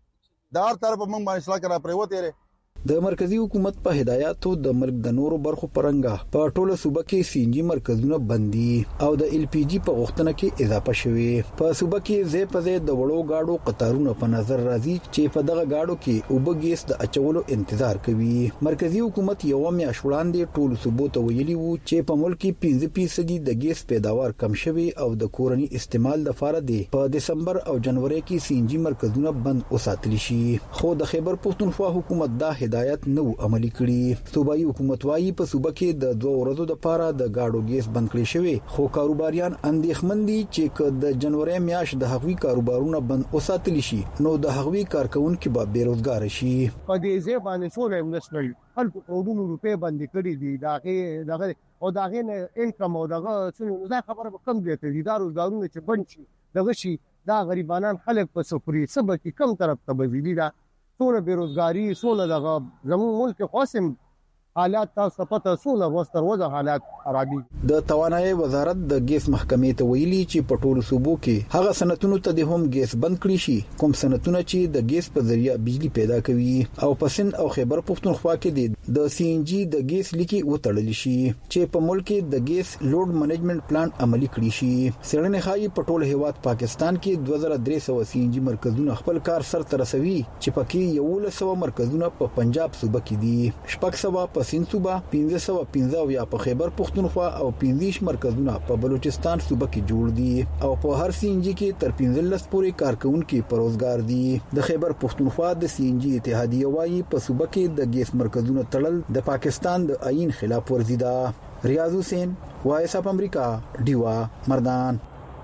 دا هر طرف موږ باندې اصلاح کرا پریوته. د مرکزی حکومت په هدایاتو د ملک د نورو برخو پرنګه په ټوله صوبه کې سی ان جی مرکزونه بندي او د ال پی جی په غوښتنه کې اضافه شوه. په صوبه کې زې په زې د وړو گاډو قطارونه په نظر راځي چې په دغه گاډو کې اوبه ګیس د اچولو انتظار کوي. مرکزی حکومت یو میاشت وړاندې ټول صوبو ته ویلي وو چې په ملک کې 15% د ګیس پیداوار کم شوی او د کورنی استعمال لپاره دی په دسمبر او جنوري کې سی ان جی مرکزونه بند وساتل شي. خو د خیبر پښتونخوا حکومت دا هدایت نو عملی کړي. صوبایي حکومت وايي په صوبه کې د 2 ورځو لپاره د گاډو ګیس بند کړي شوی، خو کاروباریان اندېښمن دي چې د جنوري میاشت د هغوی کاروبارونه بند وساتل شي نو د هغوی کارکونکو به بیروزګار شي. په دې ځای باندې څو انویسټمنټ خلکو کروڑونو روپے باندې کړي دي دغه او دغه نه انکم او دغه څه خبره کم دي ته دي روزګارونه چې بند شي دغه شي دا غریبانان خلک په سفري سبا کې کم طرف ته بزیدي دا څونه بیروزګاری څونه دغه زموږ ملک قسم حالات تاسو پته څونه وستر وځه حالات خرابي. د توانایي وزارت د ګیس محکمې ته ویلي چې په ټولو صوبو کې هغه صنعتونو ته د هم ګیس بند کړی شي کوم صنعتونه چې د ګیس په ذریعہ بجلی پیدا کوي او په سند او خیبر پښتونخوا کې د سی ان جی د ګیس لیکي وتړل شي چې په ملک کې د ګیس لوډ منیجمنت پلان عملی کړی شي. څېړنې ښایي په ټول هیواد پاکستان کې 2300 سی ان جی مرکزونه خپل کار سر ته رسوي چې پکې 1100 مرکزونه په پنجاب صوبه کې دي، 600 په سند صوبه، 1515 یا په خیبر پښتونخوا او 15 مرکزونه په بلوچستان صوبه کې جوړ دي او په هر سی ان جی کې تر 15 پورې کارکونکو په روزګار دي. د خیبر پښتونخوا د سی ان جی اتحادیه وايي په صوبه کې د ګیس مرکزونو تړل د پاکستان د آئین خلاف ورزي ده. ریاض حسین، وایس اف امریکا، ډیوا مردان.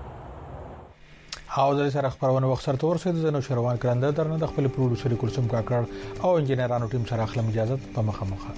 او د سره خبرونه وخت سره ورسېد د نو شروان کرنده درنه د خپل پروډوسر کلثوم کاکړ او انجنیرانو ټیم سره خپل اجازه په مخه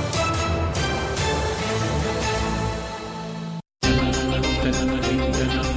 Then